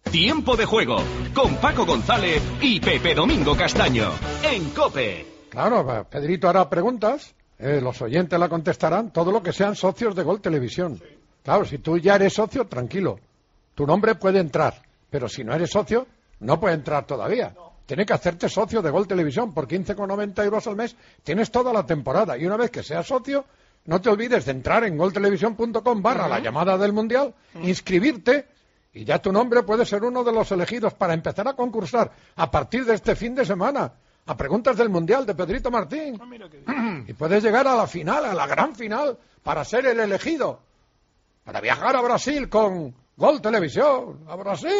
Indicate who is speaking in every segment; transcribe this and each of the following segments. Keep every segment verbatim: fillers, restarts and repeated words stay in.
Speaker 1: Tiempo de Juego, con Paco González y Pepe Domingo Castaño, en COPE.
Speaker 2: Claro, Pedrito hará preguntas, eh, los oyentes la contestarán, todo lo que sean socios de Gol Televisión. Claro, si tú ya eres socio, tranquilo, tu nombre puede entrar, pero si no eres socio, no puede entrar todavía. Tienes que hacerte socio de Gol Televisión, por quince con noventa euros al mes tienes toda la temporada, y una vez que seas socio, no te olvides de entrar en goltelevisión punto com barra la llamada del Mundial, inscribirte, y ya tu nombre puede ser uno de los elegidos para empezar a concursar a partir de este fin de semana a preguntas del Mundial de Pedrito Martín. Ah, y puedes llegar a la final, a la gran final, para ser el elegido, para viajar a Brasil con Gol Televisión. ¡A Brasil!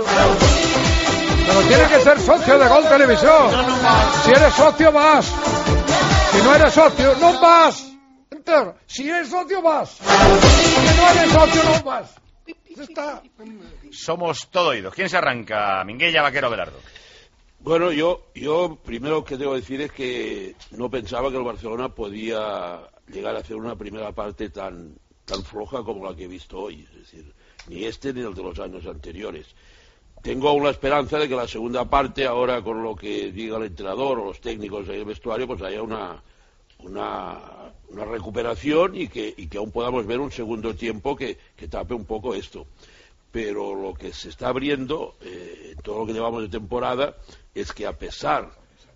Speaker 2: Pero tienes que ser socio de Gol Televisión. Si eres socio, vas. Si no eres socio, no vas. Si eres socio, vas. Si no eres socio, no vas. Está.
Speaker 3: Somos todo oídos. ¿Quién se arranca? Minguella, Vaquero, Belardo.
Speaker 4: Bueno, yo, yo primero que debo decir es que no pensaba que el Barcelona podía llegar a hacer una primera parte tan, tan floja como la que he visto hoy. Es decir, ni este ni el de los años anteriores. Tengo aún la esperanza de que la segunda parte, ahora con lo que diga el entrenador o los técnicos del vestuario, pues haya una, una, una recuperación y que, y que aún podamos ver un segundo tiempo que, que tape un poco esto. Pero lo que se está abriendo eh, en todo lo que llevamos de temporada es que a pesar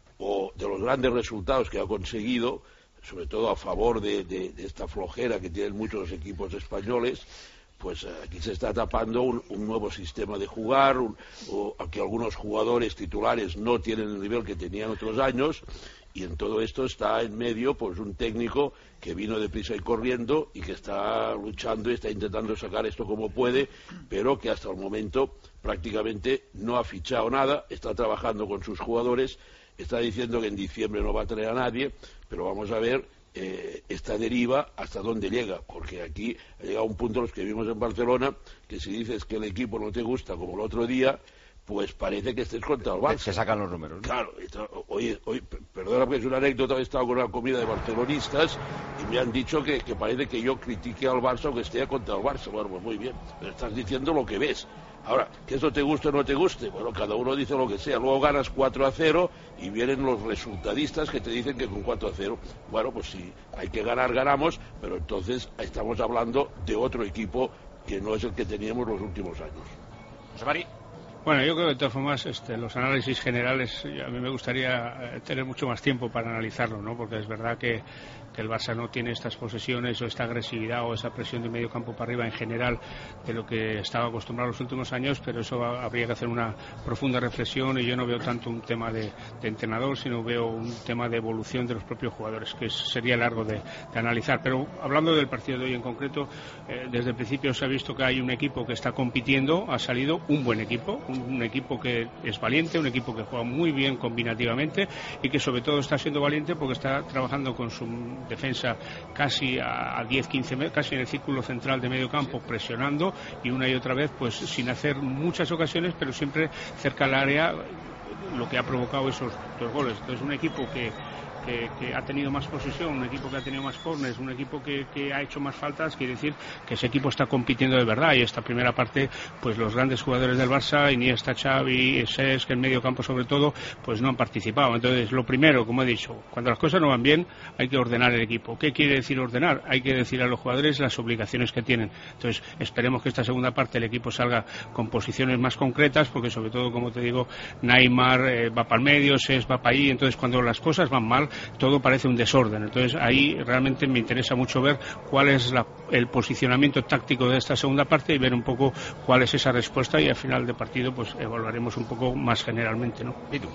Speaker 4: o de los grandes resultados que ha conseguido, sobre todo a favor de, de, de esta flojera que tienen muchos equipos españoles, pues aquí se está tapando un, un nuevo sistema de jugar, un, o que algunos jugadores titulares no tienen el nivel que tenían otros años, y en todo esto está en medio pues un técnico que vino deprisa y corriendo y que está luchando y está intentando sacar esto como puede, pero que hasta el momento prácticamente no ha fichado nada, está trabajando con sus jugadores, está diciendo que en diciembre no va a traer a nadie, pero vamos a ver eh, esta deriva hasta dónde llega, porque aquí ha llegado un punto, los que vimos en Barcelona, que si dices que el equipo no te gusta como el otro día, pues parece que estés contra el Barça.
Speaker 3: Se sacan los números, ¿no?
Speaker 4: Claro, hoy, hoy, perdona porque es una anécdota, he estado con una comida de barcelonistas y me han dicho que, que parece que yo critique al Barça o que esté contra el Barça. Bueno, pues muy bien, pero estás diciendo lo que ves. Ahora, que eso te guste o no te guste, bueno, cada uno dice lo que sea. Luego ganas cuatro a cero y vienen los resultadistas que te dicen que con cuatro a cero, bueno, pues si hay que ganar, ganamos, pero entonces estamos hablando de otro equipo que no es el que teníamos los últimos años.
Speaker 3: José Mari.
Speaker 5: Bueno, yo creo que de todas formas este, los análisis generales, a mí me gustaría tener mucho más tiempo para analizarlo, ¿no? Porque es verdad que, que el Barça no tiene estas posesiones o esta agresividad o esa presión de medio campo para arriba en general de lo que estaba acostumbrado los últimos años, pero eso va, habría que hacer una profunda reflexión, y yo no veo tanto un tema de, de entrenador, sino veo un tema de evolución de los propios jugadores, que sería largo de, de analizar. Pero hablando del partido de hoy en concreto, eh, desde el principio se ha visto que hay un equipo que está compitiendo, ha salido un buen equipo, un equipo que es valiente, un equipo que juega muy bien combinativamente y que sobre todo está siendo valiente porque está trabajando con su defensa casi a diez quince metros, casi en el círculo central de medio campo, presionando y una y otra vez pues sin hacer muchas ocasiones, pero siempre cerca al área, lo que ha provocado esos dos goles. Entonces un equipo que Que, que ha tenido más posesión, un equipo que ha tenido más corners, un equipo que, que ha hecho más faltas, quiere decir que ese equipo está compitiendo de verdad. Y esta primera parte, pues los grandes jugadores del Barça, Iniesta, Xavi, Cesc, en medio campo sobre todo, pues no han participado. Entonces, lo primero, como he dicho, cuando las cosas no van bien, hay que ordenar el equipo. ¿Qué quiere decir ordenar? Hay que decir a los jugadores las obligaciones que tienen. Entonces, esperemos que esta segunda parte el equipo salga con posiciones más concretas, porque sobre todo, como te digo, Neymar eh, va para el medio, Cesc va para ahí. Entonces, cuando las cosas van mal, todo parece un desorden. Entonces ahí realmente me interesa mucho ver cuál es la, el posicionamiento táctico de esta segunda parte y ver un poco cuál es esa respuesta, y al final de partido pues evaluaremos un poco más generalmente, ¿no?
Speaker 3: ¿Y tú?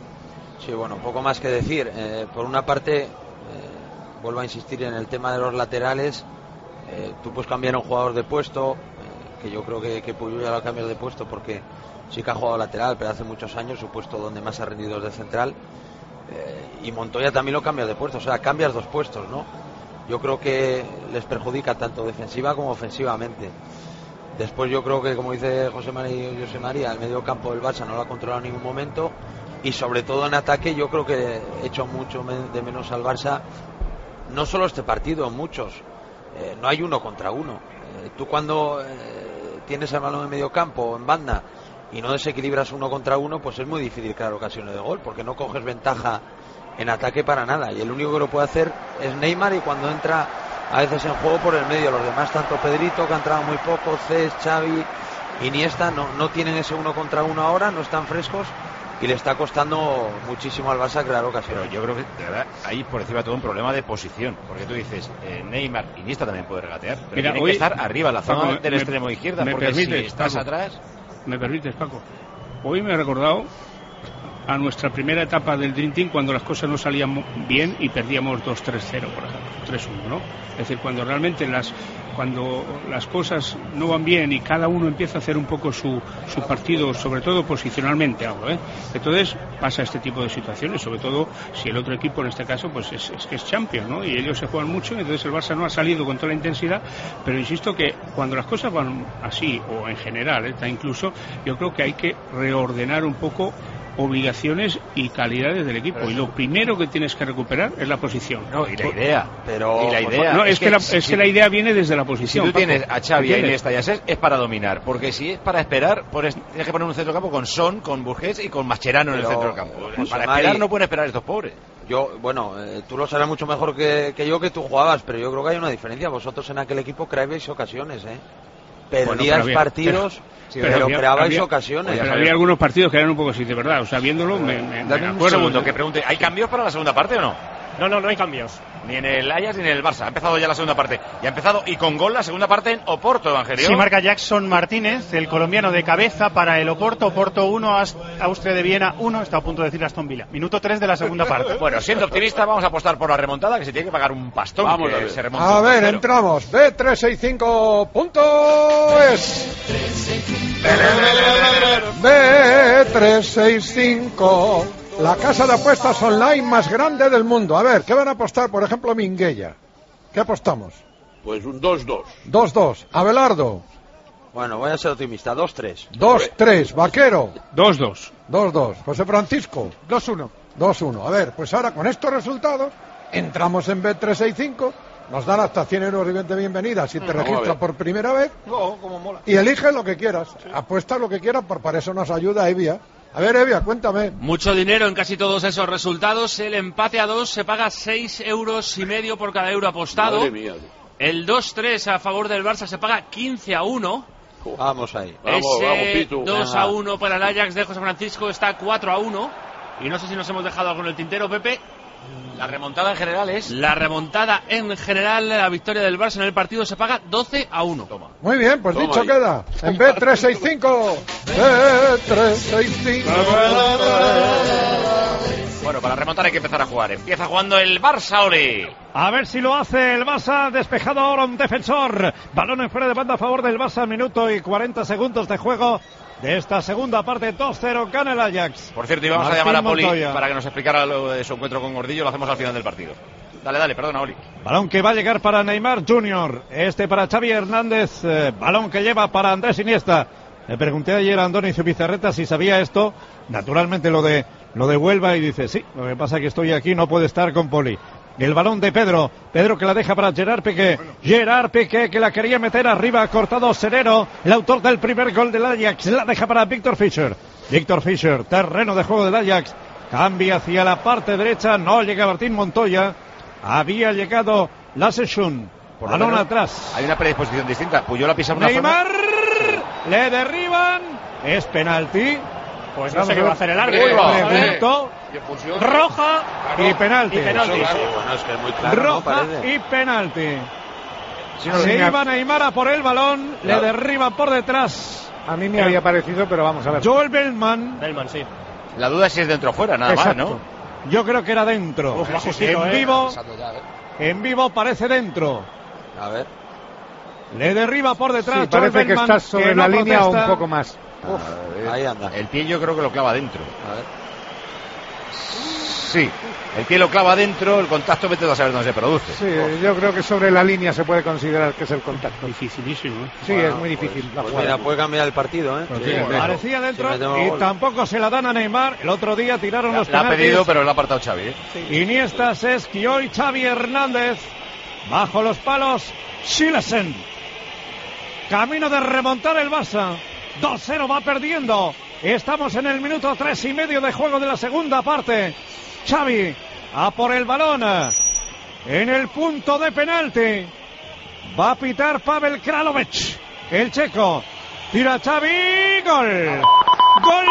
Speaker 6: Sí, bueno, poco más que decir. Eh, por una parte, eh, vuelvo a insistir en el tema de los laterales. Eh, tú puedes cambiar a un jugador de puesto, eh, que yo creo que, que Puyol ya lo ha cambiado de puesto porque sí que ha jugado lateral, pero hace muchos años su puesto donde más ha rendido es de central. Eh, y Montoya también lo cambia de puesto, o sea, cambias dos puestos, ¿no? Yo creo que les perjudica tanto defensiva como ofensivamente. Después yo creo que, como dice José María, José María, el medio campo del Barça no lo ha controlado en ningún momento, y sobre todo en ataque yo creo que he hecho mucho de menos al Barça, no solo este partido, muchos. Eh, no hay uno contra uno. Eh, tú cuando eh, tienes el balón en medio campo, en banda, y no desequilibras uno contra uno, pues es muy difícil crear ocasiones de gol, porque no coges ventaja en ataque para nada, y el único que lo puede hacer es Neymar, y cuando entra a veces en juego por el medio, los demás, tanto Pedrito, que ha entrado muy poco, Cés, Xavi, Iniesta, no, no tienen ese uno contra uno ahora, no están frescos, y le está costando muchísimo al Barça crear ocasiones.
Speaker 3: Pero yo creo que, de verdad, hay por encima de todo un problema de posición, porque tú dices, eh, Neymar, Iniesta también puede regatear, pero
Speaker 5: Mira,
Speaker 3: tiene
Speaker 5: hoy,
Speaker 3: que estar arriba, en la zona
Speaker 5: Paco,
Speaker 3: del
Speaker 5: me,
Speaker 3: extremo izquierda,
Speaker 5: me
Speaker 3: porque
Speaker 5: permites,
Speaker 3: si estás
Speaker 5: Paco,
Speaker 3: atrás...
Speaker 5: Me permites, Paco. Hoy me he recordado a nuestra primera etapa del Dream Team, cuando las cosas no salían bien y perdíamos dos tres cero, por ejemplo, tres uno, ¿no? Es decir, cuando realmente las cuando las cosas no van bien y cada uno empieza a hacer un poco su, su partido, sobre todo posicionalmente, hablo, ¿eh? Entonces pasa este tipo de situaciones, sobre todo si el otro equipo, en este caso, pues es, es que es champion, ¿no? Y ellos se juegan mucho, y entonces el Barça no ha salido con toda la intensidad, pero insisto que cuando las cosas van así, o en general, ¿eh? Incluso, yo creo que hay que reordenar un poco obligaciones y calidades del equipo, pero y lo primero que tienes que recuperar es la posición.
Speaker 3: No, y la idea.
Speaker 6: Pero
Speaker 3: y la idea.
Speaker 5: No, es, es que, que la,
Speaker 3: si,
Speaker 5: es que la idea viene desde la posición.
Speaker 3: Si tú
Speaker 5: Paco,
Speaker 3: tienes a Xavi, a
Speaker 5: ¿entiendes?
Speaker 3: Iniesta y a Cés, es para dominar, porque si es para esperar, pones, tienes que poner un centrocampo con Son, con Busquets y con Mascherano en el centro del campo.
Speaker 6: José
Speaker 3: Para
Speaker 6: Mari,
Speaker 3: esperar no pueden esperar estos pobres.
Speaker 6: Yo, bueno, eh, tú lo sabrás mucho mejor que, que yo, que tú jugabas, pero yo creo que hay una diferencia. Vosotros en aquel equipo creabais ocasiones, ¿eh? Perdías bueno, partidos, pero, sí, pero, pero había, creabais había, ocasiones.
Speaker 5: Pero había algunos partidos que eran un poco así, de verdad. O sea, viéndolo, me, me, me
Speaker 3: acuerdo. Un segundo, que pregunte, ¿hay cambios para la segunda parte o no?
Speaker 7: No, no, no hay cambios.
Speaker 3: Ni en el Ajax ni en el Barça. Ha empezado ya la segunda parte. Y ha empezado, y con gol, la segunda parte en Oporto, Evangelio.
Speaker 7: Sí, marca Jackson Martínez, el colombiano de cabeza para el Oporto. Oporto uno, Austria de Viena uno. Está a punto de decir Aston Villa. Minuto tres de la segunda parte.
Speaker 3: Bueno, siendo optimista, vamos a apostar por la remontada, que se tiene que pagar un pastón.
Speaker 4: Vamos
Speaker 3: que
Speaker 4: a ver,
Speaker 3: se remonta
Speaker 2: a ver entramos. B trescientos sesenta y cinco punto es. B trescientos sesenta y cinco, la casa de apuestas online más grande del mundo. A ver, ¿qué van a apostar, por ejemplo, Minguella? ¿Qué apostamos?
Speaker 4: Pues un dos dos.
Speaker 2: dos dos. Abelardo.
Speaker 6: Bueno, voy a ser optimista. dos tres.
Speaker 2: dos tres. Vaquero.
Speaker 5: dos dos.
Speaker 2: dos dos. José Francisco.
Speaker 8: dos uno.
Speaker 2: dos uno. A ver, pues ahora con estos resultados entramos en B trescientos sesenta y cinco. Nos dan hasta cien euros de bienvenida si te
Speaker 4: Vamos
Speaker 2: registras por primera vez.
Speaker 8: Oh, como mola.
Speaker 2: Y elige lo que quieras. Sí. Apuesta lo que quieras, por para eso nos ayuda Evia. A ver, Evia, cuéntame.
Speaker 9: Mucho dinero en casi todos esos resultados. El empate a dos se paga seis euros y medio por cada euro apostado.
Speaker 4: Madre mía.
Speaker 9: El dos tres a favor del Barça se paga quince a uno.
Speaker 6: Vamos ahí.
Speaker 4: Vamos,
Speaker 9: Ese
Speaker 4: vamos, Pitu.
Speaker 9: dos a uno para el Ajax de José Francisco está cuatro a uno. Y no sé si nos hemos dejado algo en el tintero, Pepe.
Speaker 3: La remontada en general es...
Speaker 9: La remontada en general, la victoria del Barça en el partido se paga doce a uno. Toma.
Speaker 2: Muy bien, pues
Speaker 4: Toma
Speaker 2: dicho
Speaker 4: ahí.
Speaker 2: queda. En B trescientos sesenta y cinco. B trescientos sesenta y cinco.
Speaker 3: Bueno, para remontar hay que empezar a jugar. Empieza jugando el Barça, Oli.
Speaker 10: A ver si lo hace el Barça, despejado ahora un defensor. Balón en fuera de banda a favor del Barça, minuto y cuarenta segundos de juego de esta segunda parte. Dos cero gana el Ajax.
Speaker 3: Por cierto, íbamos
Speaker 10: Martín
Speaker 3: a llamar a Poli
Speaker 10: Montoya
Speaker 3: para que nos explicara lo de su encuentro con Gordillo. Lo hacemos al final del partido. Dale, dale, perdona, Oli.
Speaker 10: Balón que va a llegar para Neymar junior Este para Xavi Hernández. Eh, balón que lleva para Andrés Iniesta. Le pregunté ayer a Andoni Zubizarreta si sabía esto. Naturalmente lo de lo de Huelva, y dice sí. Lo que pasa es que estoy aquí, no puede estar con Poli. El balón de Pedro. Pedro que la deja para Gerard Piqué. Gerard Piqué que la quería meter arriba. Cortado Serero, el autor del primer gol del Ajax. La deja para Víctor Fischer. Víctor Fischer, terreno de juego del Ajax. Cambia hacia la parte derecha. No llega Martín Montoya. Había llegado Laseshun. Balón atrás.
Speaker 3: Hay una predisposición distinta. Puyol ha pisado una
Speaker 10: Neymar.
Speaker 3: zona...
Speaker 10: Le derriban. Es penalti.
Speaker 7: Pues no sé qué va a hacer el árbitro.
Speaker 10: Pregunto. Roja y penalti.
Speaker 7: Y penalti.
Speaker 6: Sí, bueno, es que es muy claro, ¿no?
Speaker 10: Roja
Speaker 6: Parece.
Speaker 10: y penalti.
Speaker 8: Sí, no,
Speaker 10: Se
Speaker 8: mira,
Speaker 10: iba Neymar a por el balón.
Speaker 3: Claro.
Speaker 10: Le derriban por detrás.
Speaker 8: a mí me había parecido, pero vamos a ver.
Speaker 10: Joel Bellman.
Speaker 7: Bellman, sí.
Speaker 3: La duda es si es dentro o fuera, nada
Speaker 8: Exacto.
Speaker 3: más, ¿no?
Speaker 10: Yo creo que era dentro.
Speaker 7: Uf, va justito,
Speaker 10: en
Speaker 7: eh.
Speaker 10: vivo. En vivo parece dentro.
Speaker 6: A ver.
Speaker 10: Le derriba por detrás.
Speaker 8: Sí, parece
Speaker 10: Joel
Speaker 8: que
Speaker 10: Bellman,
Speaker 8: está sobre
Speaker 10: que
Speaker 8: la
Speaker 10: no
Speaker 8: línea o
Speaker 10: protesta.
Speaker 8: un poco más.
Speaker 6: Uf, ahí anda.
Speaker 3: El pie yo creo que lo clava dentro.
Speaker 6: A ver.
Speaker 3: Sí. El pie lo clava dentro, el contacto vete a saber dónde se produce.
Speaker 8: Sí, yo creo que sobre la línea se puede considerar que es el contacto.
Speaker 5: Dificilísimo, ¿eh?
Speaker 8: Sí,
Speaker 6: Bueno,
Speaker 8: es muy difícil
Speaker 6: Pues,
Speaker 8: la
Speaker 6: pues
Speaker 8: jugada.
Speaker 6: mira, puede cambiar el partido, ¿eh?
Speaker 5: Pues
Speaker 6: Sí,
Speaker 5: sí,
Speaker 6: bueno.
Speaker 10: Parecía dentro
Speaker 6: Si metemos
Speaker 10: y
Speaker 6: gol.
Speaker 10: tampoco se la dan a Neymar. El otro día tiraron
Speaker 3: La,
Speaker 10: los
Speaker 3: la ha
Speaker 10: penaltis.
Speaker 3: pedido, pero lo ha apartado Xavi, ¿eh?
Speaker 10: Iniesta, Sesquio y Xavi Hernández. Bajo los palos, Silesen. Camino de remontar el Barça. dos cero va perdiendo. Estamos en el minuto tres y medio de juego de la segunda parte. Xavi a por el balón en el punto de penalti. Va a pitar Pavel Kralovic, el checo. Tira Xavi, gol. Gol.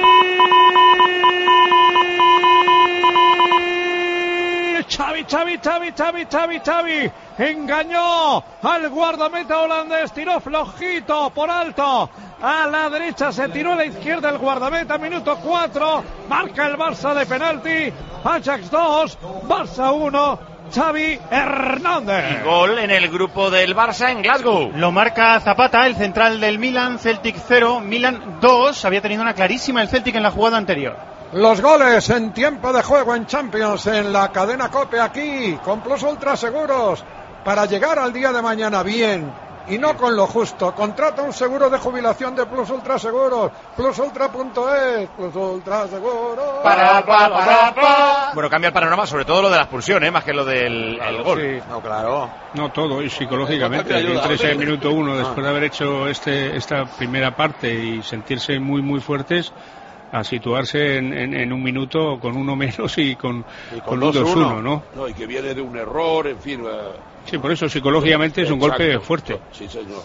Speaker 10: Xavi, Xavi, Xavi, Xavi, Xavi, Xavi. Engañó al guardameta holandés, tiró flojito por alto. A la derecha se tiró a la izquierda el guardameta, minuto cuatro. Marca el Barça de penalti. Ajax dos, Barça uno. Xavi Hernández.
Speaker 3: Y gol en el grupo del Barça en Glasgow.
Speaker 7: Lo marca Zapata, el central del Milan. Celtic cero, Milan dos. Había tenido una clarísima el Celtic en la jugada anterior.
Speaker 2: Los goles en tiempo de juego en Champions en la cadena COPE aquí, con Plus Ultra Seguros, para llegar al día de mañana bien y no con lo justo. Contrata un seguro de jubilación de Plus Ultra Seguros, plus ultra punto es, Plus Ultra Seguros.
Speaker 3: Para, para, para, para. Bueno, cambia el panorama, sobre todo lo de la expulsión, ¿eh? Más que lo del
Speaker 6: claro,
Speaker 3: el gol.
Speaker 6: Sí. No, claro.
Speaker 5: No, todo, y psicológicamente. Entrarse en el minuto uno, después de haber hecho este esta primera parte y sentirse muy, muy fuertes, a situarse en, en, en un minuto con uno menos y con, y con, con un dos uno, ¿no?
Speaker 4: No, y que viene de un error, en fin. Uh...
Speaker 5: Sí, por eso psicológicamente es un
Speaker 4: Exacto.
Speaker 5: golpe fuerte.
Speaker 4: Sí, señor.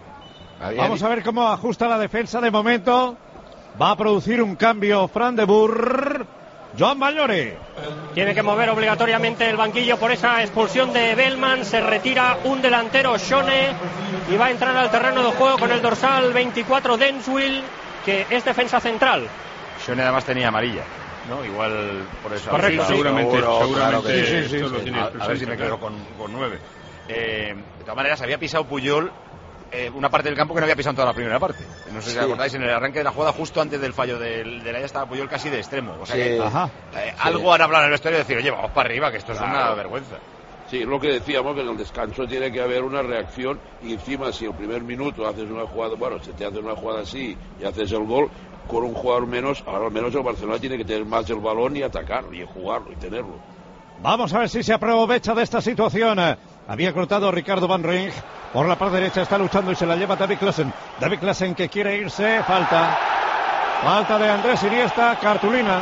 Speaker 10: Vamos a ver cómo ajusta la defensa de momento. Va a producir un cambio Fran de Boer. Joan Vallori.
Speaker 11: Tiene que mover obligatoriamente el banquillo por esa expulsión de Bellman. Se retira un delantero, Shone, y va a entrar al terreno de juego con el dorsal veinticuatro, Denswil, que es defensa central.
Speaker 3: Shone además tenía amarilla, ¿no? Igual por eso.
Speaker 5: Correcto, sí, seguramente,
Speaker 3: seguro,
Speaker 5: seguramente
Speaker 3: claro
Speaker 5: sí, sí, sí,
Speaker 3: lo
Speaker 5: sí,
Speaker 3: tiene
Speaker 5: a,
Speaker 3: a ver si me quedo con, con nueve. Eh, de todas maneras, había pisado Puyol eh, una parte del campo que no había pisado en toda la primera parte. No sé si sí. acordáis, en el arranque de la jugada, justo antes del fallo del, del Aya, estaba Puyol casi de extremo. O sea sí. que Ajá. Eh, sí. algo han hablado en el vestuario de decir, oye, vamos para arriba, que esto claro. es una vergüenza.
Speaker 4: Sí, lo que decíamos, que en el descanso tiene que haber una reacción, y encima si el primer minuto haces una jugada, bueno, si te haces una jugada así y haces el gol, con un jugador menos, ahora al menos el Barcelona tiene que tener más el balón y atacar, y jugarlo, y tenerlo.
Speaker 10: Vamos a ver si se aprovecha de esta situación. Había cortado Ricardo Van Rijn. Por la parte derecha está luchando y se la lleva David Klaassen. David Klaassen que quiere irse. Falta. Falta de Andrés Iniesta. Cartulina.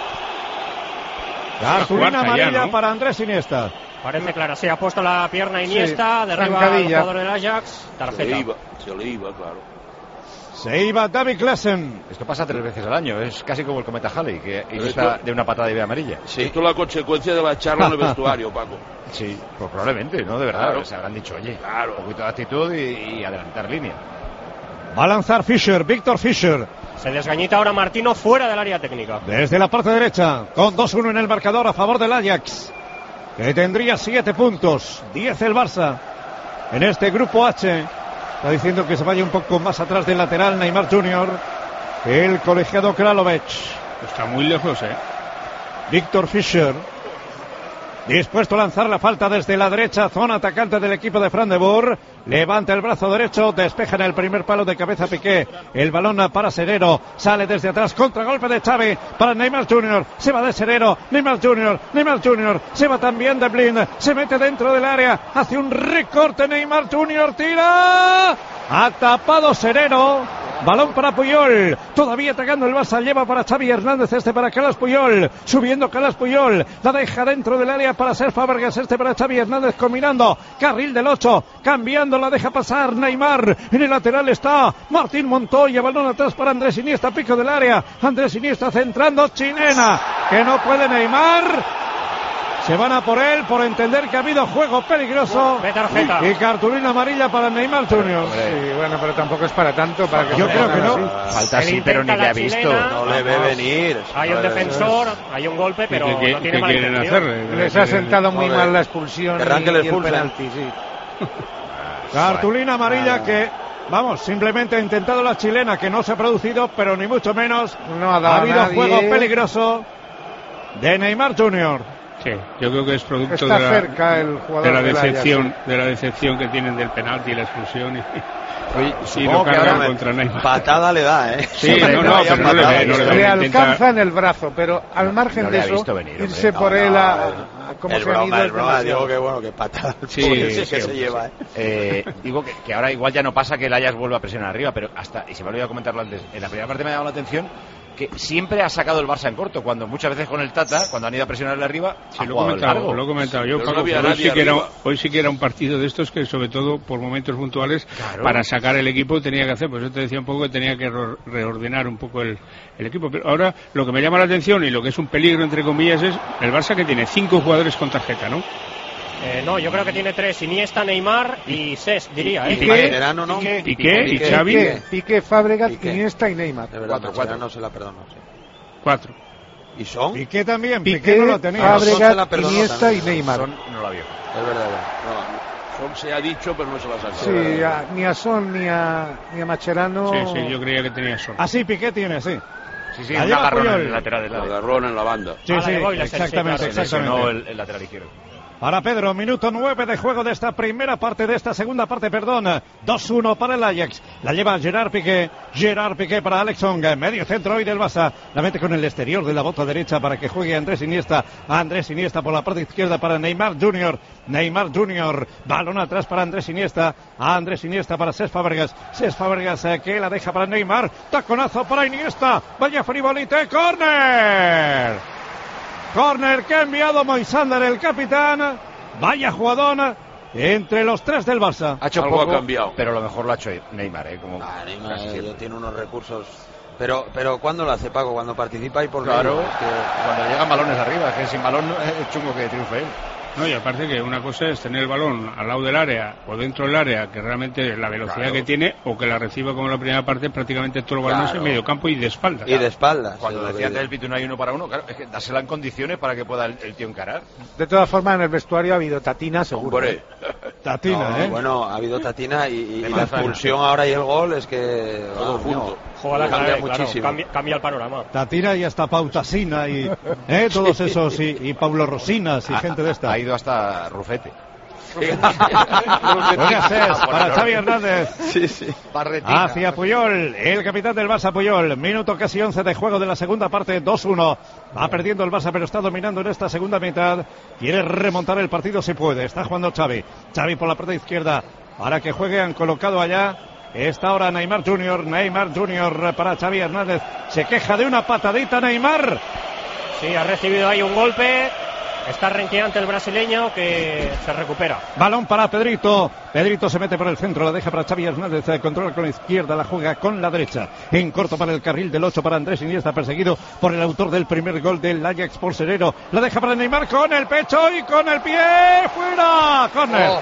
Speaker 10: Cartulina amarilla ya, ¿no? para Andrés Iniesta.
Speaker 11: Parece clara. Se ha puesto la pierna Iniesta. Sí, derriba al jugador del Ajax. Tarjeta.
Speaker 4: Se le iba, se le iba, claro.
Speaker 10: Se iba David Klaassen.
Speaker 3: Esto pasa tres veces al año. Es casi como el cometa Halley, que está de una patada de amarilla.
Speaker 4: Sí. Esto es la consecuencia de la charla en el vestuario, Paco.
Speaker 3: Sí, pues probablemente, ¿no? De verdad.
Speaker 4: Claro.
Speaker 3: Se habrán dicho, oye, claro. un poquito de actitud y, y adelantar línea.
Speaker 10: Va a lanzar Fischer, Víctor Fischer.
Speaker 11: Se desgañita ahora Martino fuera del área técnica.
Speaker 10: Desde la parte derecha, con dos uno en el marcador a favor del Ajax, que tendría siete puntos, diez el Barça. En este grupo H, está diciendo que se vaya un poco más atrás del lateral Neymar junior, el colegiado Kralovic.
Speaker 5: Está muy lejos, ¿eh?
Speaker 10: Víctor Fischer, dispuesto a lanzar la falta desde la derecha, zona atacante del equipo de Fran de Boer. Levanta el brazo derecho, despeja en el primer palo de cabeza Piqué. El balón para Serero, sale desde atrás, contragolpe de Xavi para Neymar junior. Se va de Serero, Neymar junior, Neymar junior. Se va también de Blind, se mete dentro del área, hace un recorte Neymar junior, tira. Ha tapado Serero. Balón para Puyol, todavía atacando el Barça, lleva para Xavi Hernández, este para Carles Puyol, subiendo Carles Puyol, la deja dentro del área para Cesc Fàbregas, este para Xavi Hernández, combinando, carril del ocho, cambiando, la deja pasar Neymar, en el lateral está Martín Montoya, balón atrás para Andrés Iniesta, pico del área, Andrés Iniesta centrando, chilena, que no puede Neymar. Se van a por él por entender que ha habido juego peligroso y, y cartulina amarilla para Neymar junior.
Speaker 8: Sí, bueno, pero tampoco es para tanto. Para que
Speaker 10: Yo creo que no.
Speaker 8: Así.
Speaker 3: Falta sí, pero ni le ha visto.
Speaker 11: Chilena,
Speaker 6: no le ve venir.
Speaker 11: Hay un defensor, hay un golpe, pero
Speaker 5: ¿Qué, qué,
Speaker 11: no tiene
Speaker 5: qué
Speaker 11: mala
Speaker 5: quieren
Speaker 11: intención.
Speaker 5: hacer?
Speaker 8: Les ha sentado muy mal la expulsión y,
Speaker 6: y el
Speaker 8: el penalti, sí.
Speaker 10: Cartulina amarilla que... Vamos, simplemente ha intentado la chilena, que no se ha producido, pero ni mucho menos.
Speaker 8: No ha,
Speaker 10: ha habido
Speaker 8: nadie.
Speaker 10: juego peligroso de Neymar junior.
Speaker 5: Sí, yo creo que es producto
Speaker 8: Está
Speaker 5: de la,
Speaker 8: cerca el jugador
Speaker 5: de la
Speaker 8: del
Speaker 5: decepción,
Speaker 8: Ajax, sí.
Speaker 5: de la decepción que tienen del penalti y la expulsión y,
Speaker 6: Oye,
Speaker 5: y lo cargan contra Neymar.
Speaker 6: Patada le da, ¿eh?
Speaker 5: Sí, sí no, no, pero no le, ve, no le, ve,
Speaker 8: le
Speaker 5: intenta...
Speaker 8: alcanza en el brazo, pero al margen
Speaker 3: no
Speaker 8: de eso,
Speaker 3: venir,
Speaker 8: irse
Speaker 3: no,
Speaker 8: por
Speaker 3: no,
Speaker 8: él a, cómo
Speaker 6: el
Speaker 8: se han
Speaker 6: broma,
Speaker 8: ido
Speaker 6: el broma,
Speaker 8: demasiado.
Speaker 6: digo que bueno, que patada.
Speaker 3: Sí,
Speaker 6: que
Speaker 3: sí,
Speaker 6: se
Speaker 3: sí,
Speaker 6: lleva, ¿eh?
Speaker 3: Eh, digo que, que ahora igual ya no pasa que el Ajax vuelva a presionar arriba, pero hasta, y se me ha olvidado comentarlo antes, en la primera parte me ha llamado la atención que siempre ha sacado el Barça en corto, cuando muchas veces con el Tata, cuando han ido a presionarle arriba,
Speaker 9: Sí,
Speaker 3: ha
Speaker 9: lo he
Speaker 3: jugado
Speaker 9: comentado,
Speaker 3: largo.
Speaker 9: lo he comentado yo,
Speaker 4: Pero
Speaker 9: Paco,
Speaker 4: no había
Speaker 9: pero hoy,
Speaker 4: nadie
Speaker 9: sí que era,
Speaker 4: arriba.
Speaker 9: hoy sí que era un partido de estos que sobre todo por momentos puntuales
Speaker 3: Claro.
Speaker 9: para sacar el equipo tenía que hacer, pues yo te decía un poco que tenía que re- reordenar un poco el, el equipo, pero ahora lo que me llama la atención y lo que es un peligro entre comillas es el Barça que tiene cinco jugadores con tarjeta, ¿no?
Speaker 11: Eh, no, yo creo que tiene tres: Iniesta, Neymar y Ses, diría.
Speaker 6: Y
Speaker 11: ¿eh?
Speaker 6: Piqué, Mascherano, ¿no?
Speaker 9: Piqué,
Speaker 6: Piqué,
Speaker 9: y Xavi,
Speaker 8: Piqué, Piqué, Fábregas,
Speaker 6: Piqué.
Speaker 8: Iniesta y Neymar.
Speaker 6: De verdad,
Speaker 3: Cuatro,
Speaker 6: Mascherano
Speaker 3: cuatro.
Speaker 6: se la perdonó, sí.
Speaker 9: cuatro.
Speaker 6: ¿Y Son?
Speaker 10: Piqué también, Piqué,
Speaker 8: Piqué,
Speaker 10: no lo tenía.
Speaker 6: Son se la
Speaker 8: Fábregas,
Speaker 6: perdonó
Speaker 8: Iniesta
Speaker 6: también.
Speaker 8: y Neymar.
Speaker 3: Son, no la vio.
Speaker 6: Es verdad, es verdad.
Speaker 4: No, Son se ha dicho, pero no se las ha
Speaker 8: Sí, a- ni a Son ni a, ni a Macherano.
Speaker 9: Sí, sí, yo creía que tenía Son.
Speaker 10: Ah, sí, Piqué tiene, sí.
Speaker 3: Sí, sí,
Speaker 10: La
Speaker 3: un
Speaker 10: lleva
Speaker 3: agarrón en
Speaker 10: Puyol.
Speaker 3: el lateral del
Speaker 4: Lo
Speaker 3: lado.
Speaker 4: agarró en la banda.
Speaker 10: Sí,
Speaker 11: Ah, la
Speaker 10: sí,
Speaker 11: de Boyles, sí,
Speaker 10: exactamente,
Speaker 11: claro, sí,
Speaker 10: exactamente.
Speaker 3: No el, el lateral izquierdo.
Speaker 10: Para Pedro, minuto nueve de juego de esta primera parte, de esta segunda parte, perdón. dos uno para el Ajax. La lleva Gerard Piqué. Gerard Piqué para Alex Song. Medio centro hoy del Barça. La mete con el exterior de la bota derecha para que juegue Andrés Iniesta. Andrés Iniesta por la parte izquierda para Neymar Junior. Neymar Junior. Balón atrás para Andrés Iniesta. Andrés Iniesta para Cesc Fábregas. Cesc Fábregas eh, que la deja para Neymar. Taconazo para Iniesta. Vaya frivolite. ¡Córner! Corner que ha enviado Moisander, el capitán. Vaya jugadón entre los tres del Barça.
Speaker 3: Ha hecho
Speaker 4: Algo
Speaker 3: poco,
Speaker 4: ha cambiado.
Speaker 3: pero lo mejor lo ha hecho Neymar, ¿eh? Como
Speaker 6: Ah, Neymar
Speaker 3: casi
Speaker 6: eh,
Speaker 3: siempre.
Speaker 6: tiene unos recursos. Pero, pero ¿cuándo lo hace, Paco? Cuando participa y por
Speaker 3: Claro,
Speaker 6: medio. Es que-
Speaker 3: cuando le llegan balones arriba, que sin balón es chungo que triunfe él.
Speaker 9: No, y aparte que una cosa es tener el balón al lado del área o dentro del área, que realmente la velocidad
Speaker 3: Claro.
Speaker 9: que tiene, o que la reciba como en la primera parte prácticamente todos los balones
Speaker 6: Claro.
Speaker 9: en medio campo y de espaldas.
Speaker 6: Y de espaldas.
Speaker 3: Cuando
Speaker 6: es lo
Speaker 3: decía
Speaker 6: que
Speaker 3: antes el
Speaker 6: digo.
Speaker 3: Pitu no hay uno para uno, claro, es que dásela en condiciones para que pueda el, el tío encarar.
Speaker 8: De todas formas, en el vestuario ha habido tatina, seguro.
Speaker 4: Hombre,
Speaker 10: Tatina,
Speaker 6: No,
Speaker 10: ¿eh?
Speaker 6: Bueno, ha habido tatina y, y- y la
Speaker 3: manzana.
Speaker 6: expulsión ahora y el gol es que.
Speaker 4: todo
Speaker 6: vamos,
Speaker 4: junto.
Speaker 11: Juega la
Speaker 6: cambia
Speaker 11: clave, claro,
Speaker 6: muchísimo.
Speaker 11: cambia, cambia el panorama.
Speaker 10: Tatina y hasta Pautasina y ¿eh? todos esos y, y Paulo Rosinas y
Speaker 3: Ha-
Speaker 10: gente de esta.
Speaker 3: Ha ido hasta Rufete.
Speaker 10: Buenas tardes para Xavi Hernández.
Speaker 6: Sí, sí.
Speaker 10: Hacia Puyol, el capitán del Barça Puyol. Minuto casi once de juego de la segunda parte, dos uno. Va perdiendo el Barça, pero está dominando en esta segunda mitad. Quiere remontar el partido si puede. Está jugando Xavi. Xavi por la parte izquierda para que juegue. Han colocado allá. Está ahora Neymar Junior. Neymar Junior para Xavi Hernández. Se queja de una patadita Neymar.
Speaker 11: Sí, ha recibido ahí un golpe. Está renqueante el brasileño que se recupera.
Speaker 10: Balón para Pedrito. Pedrito se mete por el centro, la deja para Xavi Hernández. eh, Controla con la izquierda, la juega con la derecha. En corto para el carril del ocho para Andrés Iniesta, perseguido por el autor del primer gol del Ajax por Serero. La deja para Neymar con el pecho y con el pie. ¡Fuera! ¡Córner!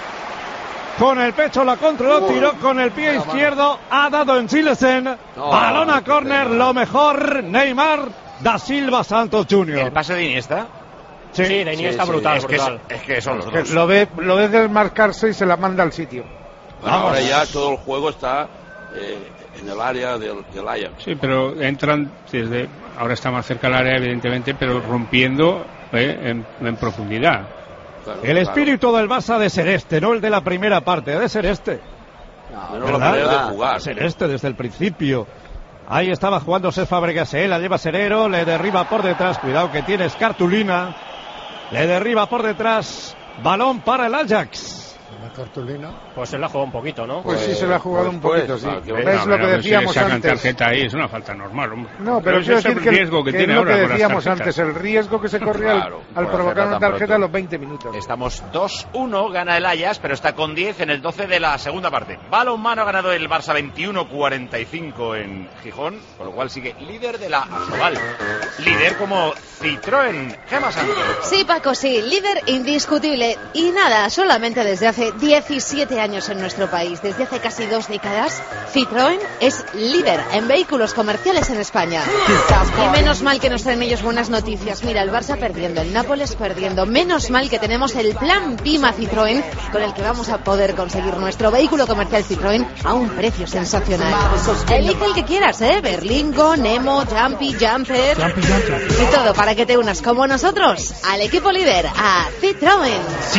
Speaker 10: Con el pecho la controló, tiró con el pie izquierdo. Ha dado en Silesen.
Speaker 6: No,
Speaker 10: Balón a
Speaker 6: qué
Speaker 10: córner,
Speaker 6: pena.
Speaker 10: lo mejor. Neymar da Silva Santos
Speaker 3: El
Speaker 10: junior
Speaker 3: pase de Iniesta.
Speaker 11: Sí, de Iniesta
Speaker 6: sí,
Speaker 11: brutal,
Speaker 3: Es que, es,
Speaker 11: brutal.
Speaker 3: es que son los
Speaker 8: Que
Speaker 3: dos.
Speaker 8: lo ve, lo ve desmarcarse y se la manda al sitio.
Speaker 4: Bueno, ahora ya todo el juego está eh, en el área del, del Ajax.
Speaker 9: Sí, pero entran desde. Ahora está más cerca del área, evidentemente, pero rompiendo eh, en, en profundidad.
Speaker 4: Claro,
Speaker 10: El
Speaker 4: claro.
Speaker 10: espíritu del Barça de ser este, no el de la primera parte, de ser este.
Speaker 4: Menos la manera de jugar.
Speaker 10: Ser este desde el principio. Ahí estaba jugando Cesc Fábregas, él la lleva Serero, le derriba por detrás, cuidado que tiene cartulina, le derriba por detrás, balón para el Ajax.
Speaker 2: La cartulina.
Speaker 11: Pues se la jugó un poquito, ¿no?
Speaker 8: Pues, sí se la ha jugado
Speaker 6: pues,
Speaker 8: un poquito,
Speaker 6: pues,
Speaker 8: sí.
Speaker 4: ah, qué
Speaker 8: Es
Speaker 4: bueno.
Speaker 8: lo que
Speaker 9: Pero
Speaker 8: decíamos
Speaker 9: si le sacan
Speaker 8: antes.
Speaker 9: tarjeta ahí, es una falta normal, hombre.
Speaker 8: No, pero
Speaker 9: ese
Speaker 8: quiero
Speaker 9: es el
Speaker 8: decir que,
Speaker 9: riesgo que,
Speaker 8: que
Speaker 9: tiene
Speaker 8: es lo que
Speaker 9: ahora con las
Speaker 8: decíamos
Speaker 9: tarjetas.
Speaker 8: antes, el riesgo que se corría al-
Speaker 3: Claro,
Speaker 8: al,
Speaker 3: por
Speaker 8: provocar
Speaker 3: hacerla
Speaker 8: una
Speaker 3: tan
Speaker 8: tarjeta
Speaker 3: pronto.
Speaker 8: a los veinte minutos.
Speaker 3: Estamos dos uno, gana el Ajax, pero está con diez en el doce de la segunda parte. Balón mano ha ganado el Barça veintiuno cuarenta y cinco en Gijón, con lo cual sigue líder de la global. Líder como Citroën. Gemma Sánchez.
Speaker 12: Sí, Paco, sí, líder indiscutible. Y nada, solamente desde hace diecisiete años en nuestro país, desde hace casi dos décadas, Citroën es líder en vehículos comerciales en España. Y menos mal que nos traen ellos buenas noticias. Mira, el Barça perdiendo, el Nápoles perdiendo. Menos mal que tenemos el plan Pima Citroën, con el que vamos a poder conseguir nuestro vehículo comercial Citroën a un precio sensacional. Elige el que quieras, ¿eh? Berlingo, Nemo, Jumpy, Jumper. Y todo para que te unas como nosotros al equipo líder, a Citroën.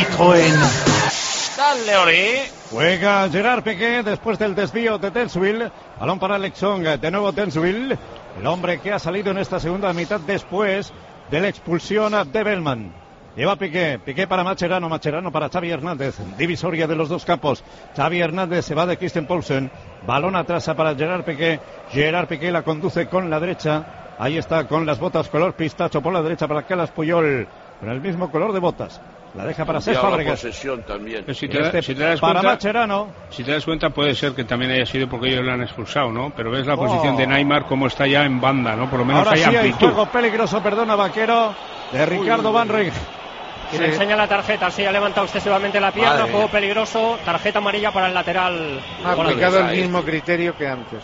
Speaker 3: Dale, Oli.
Speaker 10: Juega Gerard Piqué después del desvío de Denswil. Balón para Alex Song, de nuevo Denswil. El hombre que ha salido en esta segunda mitad después de la expulsión de Bellman. Lleva Piqué, Piqué para Mascherano, Mascherano para Xavi Hernández, divisoria de los dos campos. Xavi Hernández se va de Christian Poulsen, balón atrás para Gerard Piqué, Gerard Piqué la conduce con la derecha, ahí está con las botas color pistacho por la derecha para Carles Puyol, con el mismo color de botas. La deja para Cesc Fábregas.
Speaker 4: Posesión también.
Speaker 9: Si te,
Speaker 10: este
Speaker 9: si te das
Speaker 10: para
Speaker 9: cuenta,
Speaker 10: Mascherano.
Speaker 9: Si te das cuenta puede ser que también haya sido porque ellos le han expulsado, ¿no? Pero ves la
Speaker 10: Oh.
Speaker 9: posición de Neymar como está ya en banda, ¿no? Por lo menos
Speaker 10: Ahora
Speaker 9: hay
Speaker 10: sí hay
Speaker 9: amplitud.
Speaker 10: juego peligroso, perdona, Vaquero, de Ricardo Van Rijn.
Speaker 11: Y le enseña la tarjeta, sí, ha levantado excesivamente la pierna,
Speaker 8: Madre
Speaker 11: juego
Speaker 8: mía.
Speaker 11: peligroso, tarjeta amarilla para el lateral.
Speaker 8: Ha aplicado el mismo criterio que antes.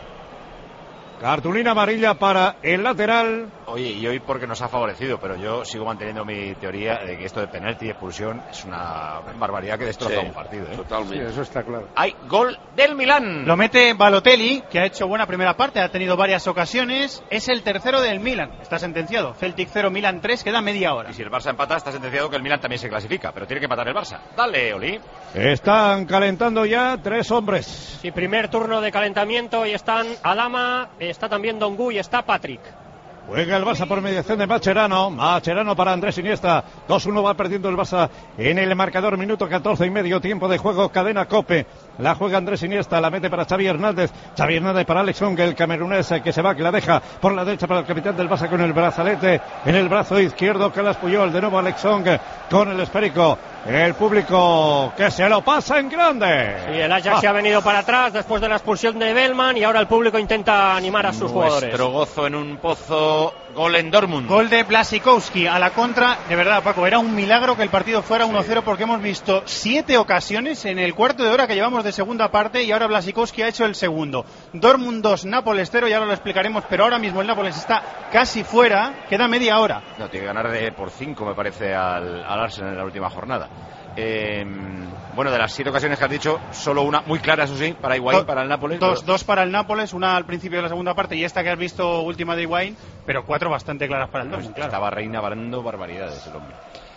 Speaker 10: Cartulina amarilla para el lateral.
Speaker 3: Oye, y hoy porque nos ha favorecido, pero yo sigo manteniendo mi teoría de que esto de penalti y expulsión es una barbaridad que destroza
Speaker 4: Sí,
Speaker 3: un partido. ¿eh?
Speaker 4: Totalmente.
Speaker 8: Sí, eso está claro.
Speaker 3: Hay gol del Milán.
Speaker 7: Lo mete Balotelli, que ha hecho buena primera parte, ha tenido varias ocasiones. Es el tercero del Milan. Está sentenciado. Celtic cero, Milan tres, queda media hora.
Speaker 3: Y si el Barça empata, está sentenciado que el Milan también se clasifica, pero tiene que empatar el Barça. Dale, Oli.
Speaker 10: Están calentando ya tres hombres.
Speaker 11: Sí, primer turno de calentamiento y están Adama, está también Dongu y está Patrick.
Speaker 10: Juega el Barça por mediación de Mascherano. Mascherano para Andrés Iniesta. dos uno va perdiendo el Barça en el marcador. Minuto catorce y medio. Tiempo de juego. Cadena Cope. La juega Andrés Iniesta. La mete para Xavi Hernández. Xavi Hernández para Alex Song, el camerunés que se va, que la deja por la derecha para el capitán del Barça con el brazalete en el brazo izquierdo. Carles Puyol. De nuevo Alex Song con el esférico. El público que se lo pasa en grande.
Speaker 11: Y el Ajax
Speaker 10: Ah.
Speaker 11: se ha venido para atrás después de la expulsión de Bellman y ahora el público intenta animar a sus jugadores.
Speaker 3: Nuestro gozo en un pozo. Gol en Dortmund.
Speaker 7: Gol de Blaszczykowski a la contra. De verdad, Paco, era un milagro que el partido fuera uno cero porque hemos visto siete ocasiones en el cuarto de hora que llevamos de segunda parte y ahora Blaszczykowski ha hecho el segundo. Dortmund dos, Nápoles cero, y ahora lo explicaremos, pero ahora mismo el Nápoles está casi fuera, queda media hora.
Speaker 3: No, tiene que ganar de, por cinco, me parece, al, al Arsenal en la última jornada. Eh, bueno, de las siete ocasiones que has dicho, solo una muy clara, eso sí, para Higuaín, para el Nápoles.
Speaker 7: Dos,
Speaker 3: pero...
Speaker 7: dos para el Nápoles, una al principio de la segunda parte y esta que has visto última de Higuaín, pero cuatro bastante claras para el Dortmund, claro.
Speaker 3: Estaba Reina barando barbaridades el hombre.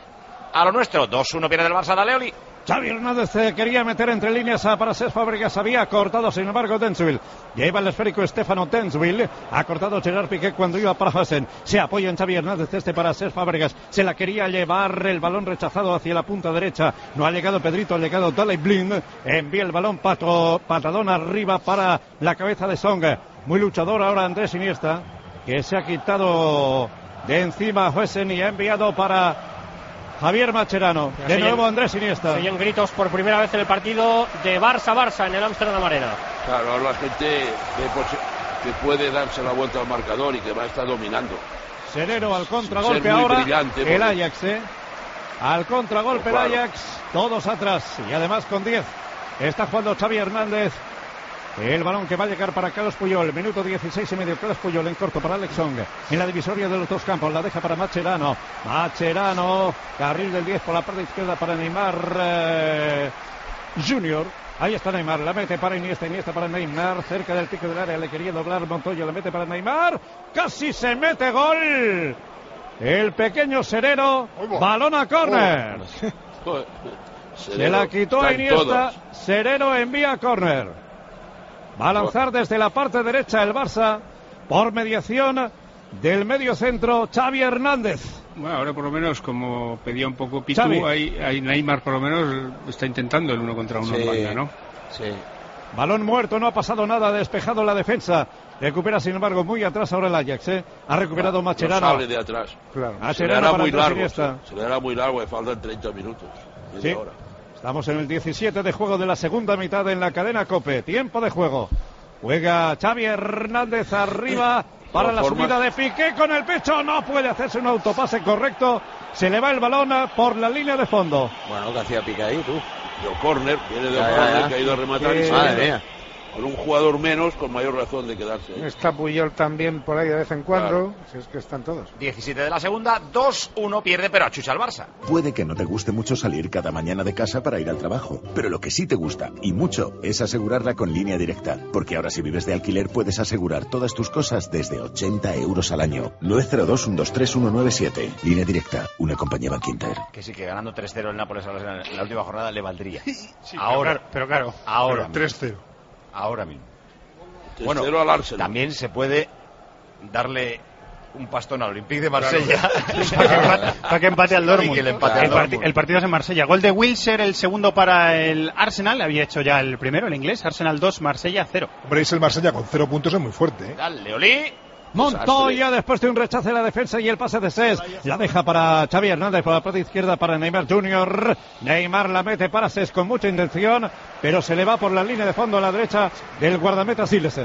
Speaker 3: A lo nuestro, dos uno pierde el Barça, dale, Oli.
Speaker 10: Xavi Hernández eh, quería meter entre líneas a para Cesc Fábregas, había cortado sin embargo Denswil. Lleva el esférico Stefano Denswil, ha cortado Gerard Piqué cuando iba para Hasen. Se apoya en Xavi Hernández, este para Cesc Fábregas. Se la quería llevar, el balón rechazado hacia la punta derecha. No ha llegado Pedrito, ha llegado Daley Blind. Envía el balón pato, patadón arriba para la cabeza de Song. Muy luchador ahora Andrés Iniesta, que se ha quitado de encima a Hasen y ha enviado para Javier Mascherano. De
Speaker 11: Siguen-
Speaker 10: nuevo Andrés Iniesta.
Speaker 11: Siguen gritos por primera vez en el partido de Barça-Barça en el Amsterdam Arena.
Speaker 4: Claro, ahora la gente ve posi- que puede darse la vuelta al marcador y que va a estar dominando.
Speaker 10: Sereno al
Speaker 4: Sin
Speaker 10: contragolpe
Speaker 4: ser muy
Speaker 10: ahora.
Speaker 4: brillante,
Speaker 10: El
Speaker 4: porque-
Speaker 10: Ajax, ¿eh? Al contragolpe el
Speaker 4: Claro.
Speaker 10: Ajax. Todos atrás. Y además con diez. Está jugando Xavi Hernández. El balón que va a llegar para Carles Puyol. Minuto dieciséis y medio. Carles Puyol en corto para Alex Song. En la divisoria de los dos campos. La deja para Mascherano. Mascherano. Carril del diez por la parte izquierda para Neymar eh, Junior. Ahí está Neymar. La mete para Iniesta. Iniesta para Neymar. Cerca del pico del área. Le quería doblar Montoya. La mete para Neymar. Casi se mete gol. El pequeño Sereno. Balón a córner. Se la quitó a Iniesta. Sereno envía a córner. Va a lanzar desde la parte derecha el Barça por mediación del medio centro Xavi Hernández.
Speaker 9: Bueno, ahora por lo menos, como pedía un poco Pitu,
Speaker 10: Xavi.
Speaker 9: hay, hay Neymar por lo menos está intentando el uno contra uno
Speaker 6: Sí,
Speaker 9: en banda, ¿no?
Speaker 6: Sí.
Speaker 10: Balón muerto, no ha pasado nada, despejado la defensa. Recupera sin embargo muy atrás ahora el Ajax, ¿eh? Ha recuperado
Speaker 4: No
Speaker 10: Mascherano.
Speaker 4: sale de atrás.
Speaker 8: Claro.
Speaker 10: A
Speaker 4: Se le
Speaker 10: Sereno
Speaker 4: hará
Speaker 10: para
Speaker 4: muy
Speaker 10: Andrés
Speaker 4: largo.
Speaker 10: Iniesta.
Speaker 4: Se, se le hará muy largo, le faltan treinta minutos. Media
Speaker 10: Sí.
Speaker 4: hora.
Speaker 10: Estamos en el diecisiete de juego de la segunda mitad en la cadena COPE. Tiempo de juego. Juega Xavi Hernández arriba para la
Speaker 4: formas-
Speaker 10: subida de Piqué con el pecho. No puede hacerse un autopase correcto. Se le va el balón por la línea de fondo.
Speaker 6: Bueno, que hacía Piqué ahí, tú.
Speaker 4: Yo corner, viene de
Speaker 6: Ya, ya,
Speaker 4: corner
Speaker 6: ya.
Speaker 4: que ha ido a rematar y
Speaker 10: Sí.
Speaker 4: se
Speaker 6: Madre
Speaker 4: queda.
Speaker 6: mía.
Speaker 4: Con un jugador menos, con mayor razón de quedarse. ¿eh?
Speaker 8: Está Puyol también por ahí de vez en cuando. Si es que están todos.
Speaker 3: diecisiete de la segunda, dos uno pierde, pero achucha al Barça.
Speaker 13: Puede que no te guste mucho salir cada mañana de casa para ir al trabajo, pero lo que sí te gusta, y mucho, es asegurarla con Línea Directa. Porque ahora si vives de alquiler puedes asegurar todas tus cosas desde ochenta euros al año. nueve cero dos, uno dos tres, uno nueve siete. Línea Directa, una compañía Bankinter.
Speaker 3: Que sí, que ganando tres cero el Nápoles en la, en la última jornada le valdría.
Speaker 7: Sí,
Speaker 3: ahora,
Speaker 7: pero claro, pero claro.
Speaker 3: ahora,
Speaker 7: Pero
Speaker 3: mismo.
Speaker 7: tres cero.
Speaker 3: Ahora mismo.
Speaker 4: tres
Speaker 3: Bueno,
Speaker 4: cero al Arsenal.
Speaker 3: también se puede darle un pastón al Olympique de Marsella.
Speaker 7: Claro. Para que empate al Dortmund.
Speaker 3: El, empate
Speaker 7: el,
Speaker 3: al
Speaker 7: parti- el partido es en Marsella. Gol de Wilshere, el segundo para el Arsenal. Había hecho ya el primero, el inglés. Arsenal dos, Marsella cero.
Speaker 14: Hombre, es el Marsella con cero puntos, es muy fuerte, ¿eh?
Speaker 3: Dale, Oli.
Speaker 10: Montoya después de un rechace de la defensa y el pase de Cés. La deja para Xavi Hernández por la parte izquierda para Neymar junior Neymar la mete para Cés con mucha intención, pero se le va por la línea de fondo a la derecha del guardameta Silesen.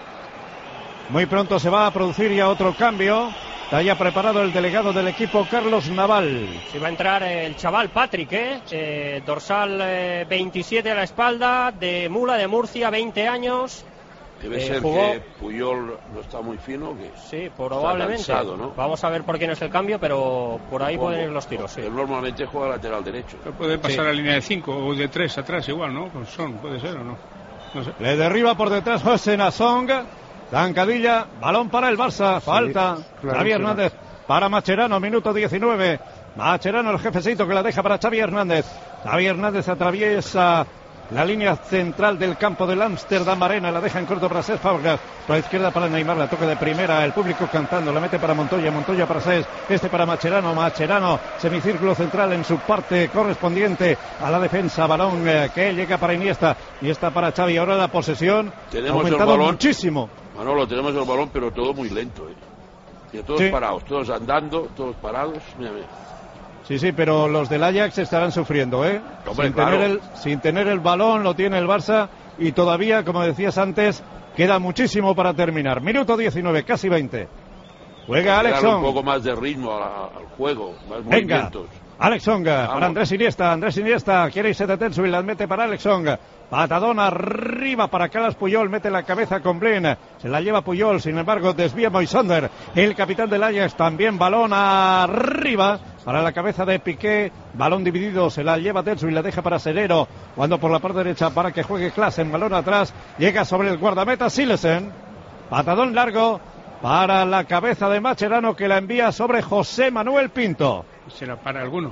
Speaker 10: Muy pronto se va a producir ya otro cambio. Está ya preparado el delegado del equipo, Carlos Naval.
Speaker 11: Se va a entrar el chaval Patrick, ¿eh? Eh, dorsal eh, veintisiete a la espalda, de Mula de Murcia, veinte años.
Speaker 4: Debe
Speaker 11: eh,
Speaker 4: ser
Speaker 11: jugó...
Speaker 4: que Puyol no está muy fino, que
Speaker 11: sí, probablemente.
Speaker 4: Está cansado, ¿no?
Speaker 11: Vamos a ver por quién es el cambio, pero por ahí
Speaker 4: Supongo.
Speaker 11: pueden ir los tiros. Sí.
Speaker 4: Él normalmente juega lateral derecho.
Speaker 9: Pero puede pasar
Speaker 11: Sí.
Speaker 9: a línea de cinco o de tres atrás igual, ¿no? Con Son, puede ser o no. No sé.
Speaker 10: Le derriba por detrás José Nasong. Zancadilla, balón para el Barça. Falta.
Speaker 8: Sí,
Speaker 10: Xavi Hernández para Mascherano, minuto diecinueve. Mascherano, el jefecito que la deja para Xavi Hernández. Xavi Hernández atraviesa la línea central del campo del Amsterdam Arena, la deja en corto para Cés Fábregas, por la izquierda para Neymar, la toca de primera, el público cantando, la mete para Montoya, Montoya para Cés, este para Mascherano, Mascherano, semicírculo central en su parte correspondiente a la defensa, balón eh, que llega para Iniesta, Iniesta para Xavi, ahora la posesión
Speaker 4: Tenemos
Speaker 10: ha aumentado
Speaker 4: el balón.
Speaker 10: muchísimo.
Speaker 4: Manolo, tenemos el balón, pero todo muy lento, ¿eh? Y todos
Speaker 10: Sí.
Speaker 4: parados, todos andando, todos parados, mira, mira.
Speaker 10: Sí, sí, pero los del Ajax estarán sufriendo, ¿eh?
Speaker 4: Hombre,
Speaker 10: sin,
Speaker 4: claro.
Speaker 10: tener el, sin tener el balón, lo tiene el Barça y todavía, como decías antes, queda muchísimo para terminar. Minuto diecinueve, casi veinte. Juega
Speaker 4: Darle
Speaker 10: Alex Song.
Speaker 4: un poco más de ritmo a- al juego, más
Speaker 10: Venga,
Speaker 4: movimientos.
Speaker 10: Alex Song para
Speaker 4: Vamos.
Speaker 10: Andrés Iniesta, Andrés Iniesta quiere irse de tenso y la mete para Alex Song. Patadón arriba para Carles Puyol, mete la cabeza con Blin, se la lleva Puyol, sin embargo desvía Moisander, el capitán del Ajax, también balón arriba para la cabeza de Piqué, balón dividido, se la lleva Tensu y la deja para Serero, cuando por la parte derecha para que juegue Klaassen, balón atrás, llega sobre el guardameta Silesen, patadón largo para la cabeza de Mascherano que la envía sobre José Manuel Pinto.
Speaker 9: ¿Será para alguno?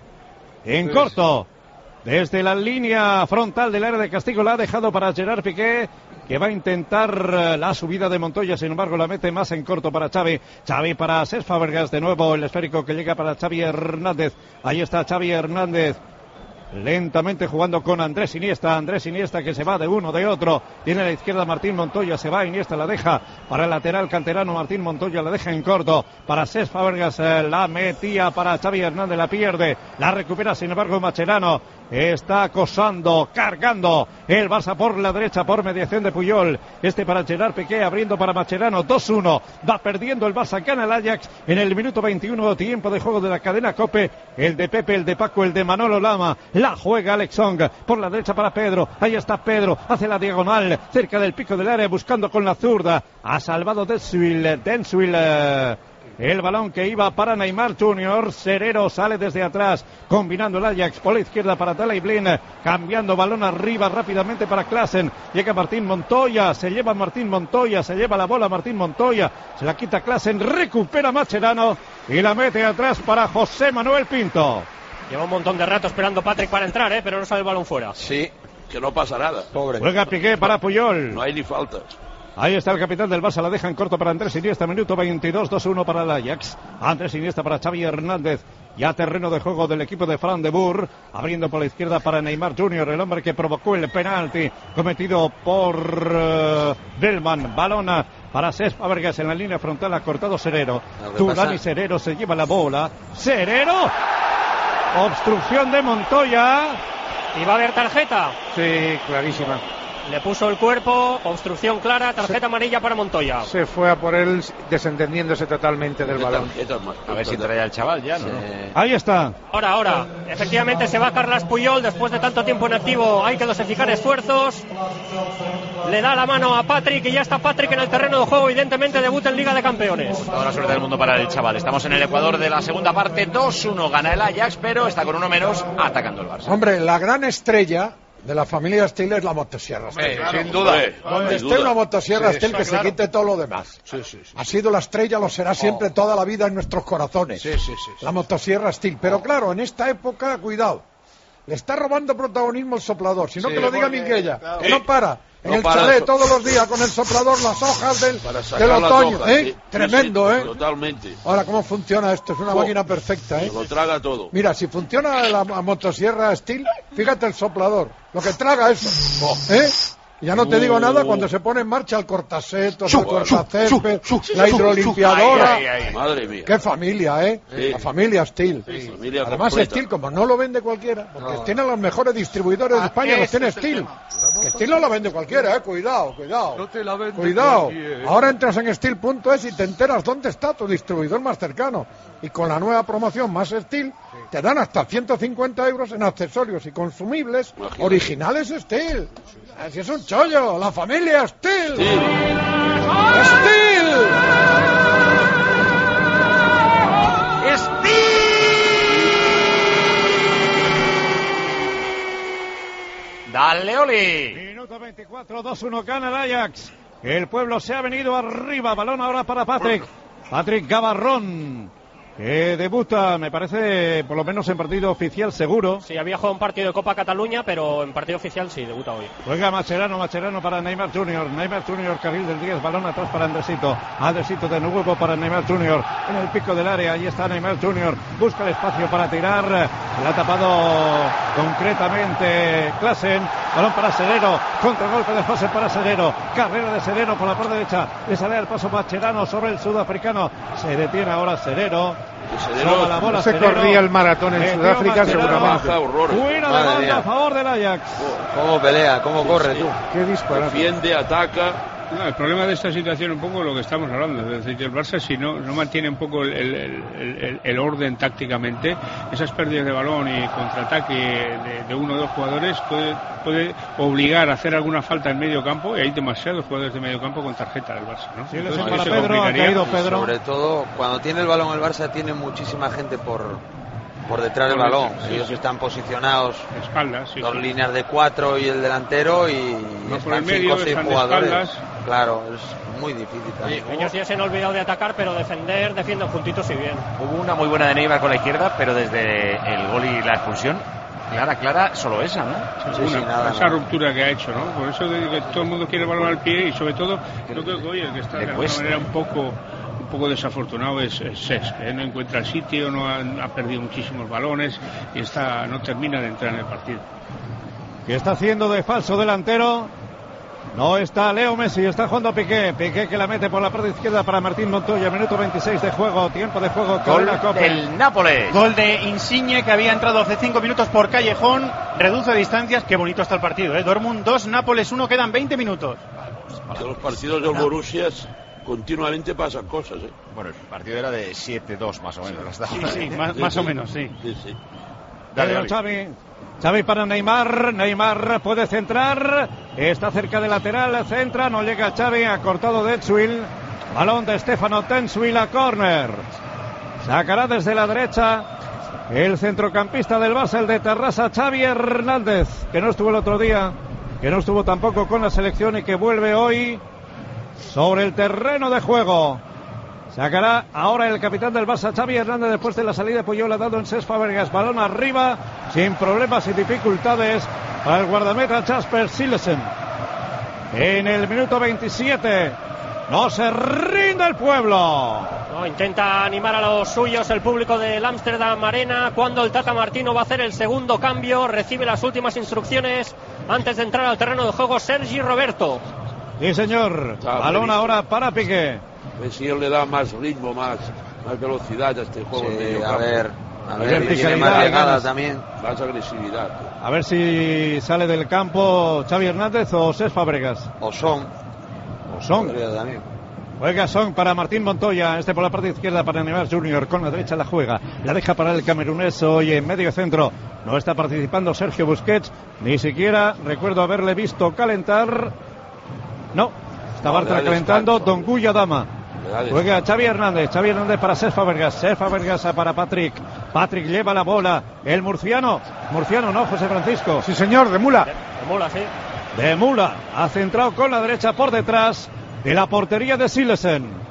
Speaker 10: En
Speaker 9: Pues-
Speaker 10: corto, desde la línea frontal del área de castigo la ha dejado para Gerard Piqué, que va a intentar eh, la subida de Montoya, sin embargo la mete más en corto para Xavi. Xavi para Cés Fábregas, de nuevo el esférico que llega para Xavi Hernández. Ahí está Xavi Hernández. Lentamente jugando con Andrés Iniesta, Andrés Iniesta que se va de uno, de otro, tiene a la izquierda Martín Montoya, se va, Iniesta la deja para el lateral canterano, Martín Montoya la deja en corto, para Cés Fábregas eh, la metía para Xavi Hernández, la pierde, la recupera sin embargo Mascherano, está acosando, cargando el Barça por la derecha por mediación de Puyol, este para Gerard Piqué abriendo para Mascherano, dos uno, va perdiendo el Barça, gana el Ajax en el minuto veintiuno, tiempo de juego de la cadena COPE, el de Pepe, el de Paco, el de Manolo Lama, la juega Alex Song, por la derecha para Pedro, ahí está Pedro, hace la diagonal, cerca del pico del área, buscando con la zurda, ha salvado Denswil, Denswil, eh, el balón que iba para Neymar junior Serero sale desde atrás, combinando el Ajax por la izquierda para Daley Blin, cambiando balón arriba rápidamente para Klaassen, llega Martín Montoya, se lleva Martín Montoya, se lleva la bola Martín Montoya, se la quita Klaassen, recupera Mascherano y la mete atrás para José Manuel Pinto.
Speaker 11: Lleva un montón de rato esperando Patrick para entrar, ¿eh? Pero no sale el balón fuera.
Speaker 4: Sí, que no pasa nada.
Speaker 6: Pobre.
Speaker 10: Juega Piqué para Puyol.
Speaker 4: No hay ni faltas.
Speaker 10: Ahí está el capitán del Barça, la deja en corto para Andrés Iniesta, minuto veintidós, dos uno para el Ajax. Andrés Iniesta para Xavi Hernández, ya terreno de juego del equipo de Fran de Boer, abriendo por la izquierda para Neymar junior, el hombre que provocó el penalti cometido por uh, Bellman, balona para Cés Fábregas en la línea frontal, ha cortado Serero. Tulani Serero se lleva la bola. Serero, obstrucción de Montoya.
Speaker 11: ¿Y va a haber tarjeta?
Speaker 8: Sí, clarísima.
Speaker 11: Le puso el cuerpo, obstrucción clara, tarjeta amarilla para Montoya.
Speaker 8: Se fue a por él desentendiéndose totalmente del balón.
Speaker 3: A ver si trae al chaval ya, ¿no?
Speaker 10: Ahí está.
Speaker 11: Ahora, ahora, efectivamente se va Carles Puyol después de tanto tiempo en activo. Hay que dosificar esfuerzos. Le da la mano a Patrick y ya está Patrick en el terreno de juego. Evidentemente debuta en Liga de Campeones.
Speaker 3: Toda la suerte del mundo para el chaval. Estamos en el Ecuador de la segunda parte. dos uno gana el Ajax, pero está con uno menos atacando el Barça.
Speaker 2: Hombre, la gran estrella de la familia Steel es la motosierra Steel.
Speaker 3: Eh, claro, sin duda.
Speaker 2: Hombre, Donde esté una motosierra
Speaker 3: Sí,
Speaker 2: Steel, que
Speaker 3: está claro.
Speaker 2: se quite todo lo demás.
Speaker 14: Sí, sí, sí.
Speaker 2: Ha sido la estrella, lo será siempre
Speaker 14: Oh.
Speaker 2: toda la vida en nuestros corazones.
Speaker 14: Sí, sí, sí, sí.
Speaker 2: La motosierra Steel. Pero claro, en esta época, cuidado. Le está robando protagonismo el soplador. Si no,
Speaker 14: Sí,
Speaker 2: que lo diga
Speaker 14: porque,
Speaker 2: Minguella.
Speaker 14: claro.
Speaker 2: Que no para. en
Speaker 4: no
Speaker 2: el
Speaker 4: para
Speaker 2: chalet
Speaker 4: so-
Speaker 2: todos los días con el soplador las hojas del,
Speaker 4: Para sacar
Speaker 2: del
Speaker 4: las
Speaker 2: otoño,
Speaker 4: hojas,
Speaker 2: ¿eh?
Speaker 4: sí.
Speaker 2: Tremendo,
Speaker 4: Sí, sí,
Speaker 2: ¿eh?
Speaker 4: Totalmente.
Speaker 2: Ahora, ¿cómo funciona esto? Es una
Speaker 4: Oh,
Speaker 2: máquina perfecta, ¿eh?
Speaker 4: Lo traga todo.
Speaker 2: Mira, si funciona la, la motosierra Steel, fíjate el soplador, lo que traga eso, ¿eh? Ya no te
Speaker 4: Oh.
Speaker 2: digo nada cuando se pone en marcha el cortasetos,
Speaker 4: Su,
Speaker 2: el cortacésped,
Speaker 4: su, su,
Speaker 2: la
Speaker 4: su,
Speaker 2: hidrolimpiadora.
Speaker 4: Ay, ay, ay. Madre mía.
Speaker 2: Qué familia, ¿eh?
Speaker 4: Sí.
Speaker 2: La familia Steel.
Speaker 4: Sí, familia
Speaker 2: Además,
Speaker 4: completa.
Speaker 2: Steel, como no lo vende cualquiera, porque
Speaker 4: No.
Speaker 2: tiene los mejores distribuidores de
Speaker 7: Ah,
Speaker 2: España, los
Speaker 7: ese
Speaker 2: tiene
Speaker 7: es el
Speaker 2: Steel.
Speaker 7: tema.
Speaker 2: Que Steel no lo vende cualquiera, ¿eh? Cuidado, cuidado.
Speaker 15: No te la vende
Speaker 2: Cuidado.
Speaker 15: cualquiera.
Speaker 2: Ahora entras en steel punto es y te enteras dónde está tu distribuidor más cercano. Y con la nueva promoción Más Steel, te dan hasta ciento cincuenta euros en accesorios y consumibles
Speaker 4: Imagínate.
Speaker 2: originales Steel. Así es un chollo, la familia Steel.
Speaker 4: Sí.
Speaker 2: Steel.
Speaker 3: Dale, Oli.
Speaker 10: Minuto veinticuatro, dos uno gana el Ajax. El pueblo se ha venido arriba. Balón ahora para Patrick. Patrick Gavarrón, que debuta, me parece, por lo menos en partido oficial seguro.
Speaker 11: Sí, había jugado un partido de Copa Cataluña, pero en partido oficial sí, debuta hoy.
Speaker 10: Juega Mascherano, Mascherano para Neymar junior Neymar junior, carril del diez, balón atrás para Andresito. Andresito de nuevo para Neymar junior En el pico del área, ahí está Neymar junior Busca el espacio para tirar. La ha tapado concretamente Klassen. Balón para Sereno. Contragolpe de José para Sereno. Carrera de Sereno por la parte derecha. Le sale al paso Mascherano sobre el sudafricano. Se detiene ahora Sereno. Toma la bola,
Speaker 8: se
Speaker 10: Sereno.
Speaker 8: corría el maratón en
Speaker 10: Metió
Speaker 8: Sudáfrica
Speaker 10: Mascherano.
Speaker 8: seguramente.
Speaker 10: Fuera de
Speaker 6: Madre
Speaker 10: banda
Speaker 6: mía.
Speaker 10: a favor del Ajax.
Speaker 6: Cómo pelea, cómo corre, tú.
Speaker 8: Qué disparate.
Speaker 4: Defiende, ataca.
Speaker 9: No, el problema de esta situación un poco lo que estamos hablando, es decir, que el Barça si no, no mantiene un poco el, el, el, el, el orden tácticamente, esas pérdidas de balón y contraataque de, de uno o dos jugadores puede, puede obligar a hacer alguna falta en medio campo y hay demasiados jugadores de medio campo con tarjeta del Barça, ¿no?
Speaker 10: Sí, le
Speaker 9: Entonces,
Speaker 10: para
Speaker 9: eso
Speaker 10: Pedro, ha
Speaker 9: complicaría.
Speaker 10: caído Pedro.
Speaker 6: Sobre todo cuando tiene el balón el Barça tiene muchísima gente por, por detrás del
Speaker 9: Por
Speaker 6: balón.
Speaker 9: detrás, sí,
Speaker 6: Ellos
Speaker 9: sí.
Speaker 6: están posicionados
Speaker 9: Espaldas, sí,
Speaker 6: dos
Speaker 9: sí.
Speaker 6: líneas de cuatro y el delantero y
Speaker 9: No, por el
Speaker 6: están
Speaker 9: medio,
Speaker 6: cinco o seis
Speaker 9: están de
Speaker 6: jugadores.
Speaker 9: espaldas.
Speaker 6: Claro, es muy difícil también.
Speaker 11: Ellos ya se han olvidado de atacar, pero defender, defienden juntitos y bien.
Speaker 3: Hubo una muy buena de Neymar con la izquierda, pero desde el gol y la expulsión, clara, clara, solo esa, ¿no?
Speaker 6: Sí,
Speaker 9: Una,
Speaker 6: sí, nada,
Speaker 9: esa
Speaker 6: nada.
Speaker 9: ruptura que ha hecho, ¿no? Por eso digo que todo el mundo quiere el balón al pie y sobre todo, yo creo que hoy el que está de
Speaker 3: Le
Speaker 9: alguna
Speaker 3: cuesta.
Speaker 9: manera un poco un poco desafortunado es, es Cesc, ¿eh? No encuentra el sitio, no ha, ha perdido muchísimos balones y está no termina de entrar en el partido.
Speaker 10: Que está haciendo de falso delantero. No está Leo Messi, está jugando Piqué. Piqué que la mete por la parte izquierda para Martín Montoya. Minuto veintiséis de juego, tiempo de juego.
Speaker 3: Gol
Speaker 10: Cadena Cope.
Speaker 3: del Nápoles.
Speaker 7: Gol de Insigne, que había entrado hace cinco minutos por Callejón. Reduce distancias. Qué bonito está el partido, ¿eh? Dortmund dos, Nápoles uno. Quedan veinte minutos.
Speaker 4: De los partidos del Borussia continuamente pasan cosas, ¿eh?
Speaker 3: Bueno, el partido era de siete dos más o menos. hasta
Speaker 7: Sí,
Speaker 3: ahora.
Speaker 7: sí, más, más o menos, sí.
Speaker 4: Sí, sí.
Speaker 3: Dale,
Speaker 10: Pedro
Speaker 3: Oli.
Speaker 10: Xavi. Xavi para Neymar. Neymar puede centrar. Está cerca del lateral. Centra. No llega Xavi. Ha cortado Detswil. Balón de Stefano Detswil a córner. Sacará desde la derecha el centrocampista del Barça, el de Terrassa, Xavi Hernández, que no estuvo el otro día, que no estuvo tampoco con la selección y que vuelve hoy sobre el terreno de juego. Sacará ahora el capitán del Barça, Xavi Hernández, después de la salida de Puyol, ha dado en Cesc Fábregas. Balón arriba, sin problemas y dificultades para el guardameta Jasper Silesen. En el minuto veintisiete, no se rinde el pueblo.
Speaker 11: No, intenta animar a los suyos el público del Amsterdam Arena cuando el Tata Martino va a hacer el segundo cambio. Recibe las últimas instrucciones antes de entrar al terreno de juego Sergi Roberto.
Speaker 10: Sí, señor.
Speaker 4: Está
Speaker 10: Balón
Speaker 4: previsto.
Speaker 10: ahora para Piqué.
Speaker 4: Pues si él le da más ritmo, más, más velocidad a este juego.
Speaker 6: Sí,
Speaker 4: en medio
Speaker 6: a
Speaker 4: campo.
Speaker 6: ver, a
Speaker 10: Y
Speaker 6: ver, tiene
Speaker 10: verticalidad,
Speaker 6: más llegada
Speaker 10: ganas.
Speaker 6: también.
Speaker 4: Más agresividad.
Speaker 10: A ver si sale del campo Xavi Hernández o Cesc Fábregas.
Speaker 6: O son.
Speaker 10: O Son.
Speaker 6: Podría también.
Speaker 10: Juega Son para Martín Montoya. Este por la parte izquierda para Neymar junior Con la derecha la juega. La deja para el camerunés hoy en medio centro. No está participando Sergio Busquets. Ni siquiera recuerdo haberle visto calentar. No. Está
Speaker 4: No,
Speaker 10: Bartra
Speaker 4: le da
Speaker 10: calentando.
Speaker 4: descanso.
Speaker 10: Don Guya Dama.
Speaker 4: Le da
Speaker 10: Juega Xavi Hernández. Xavi Hernández para Cesc Fábregas. Cesc Fábregas para Patrick. Patrick lleva la bola. El murciano. Murciano no, José Francisco.
Speaker 8: Sí, señor, de mula.
Speaker 11: De Mula, sí.
Speaker 10: De Mula. Ha centrado con la derecha por detrás de la portería de Silesen.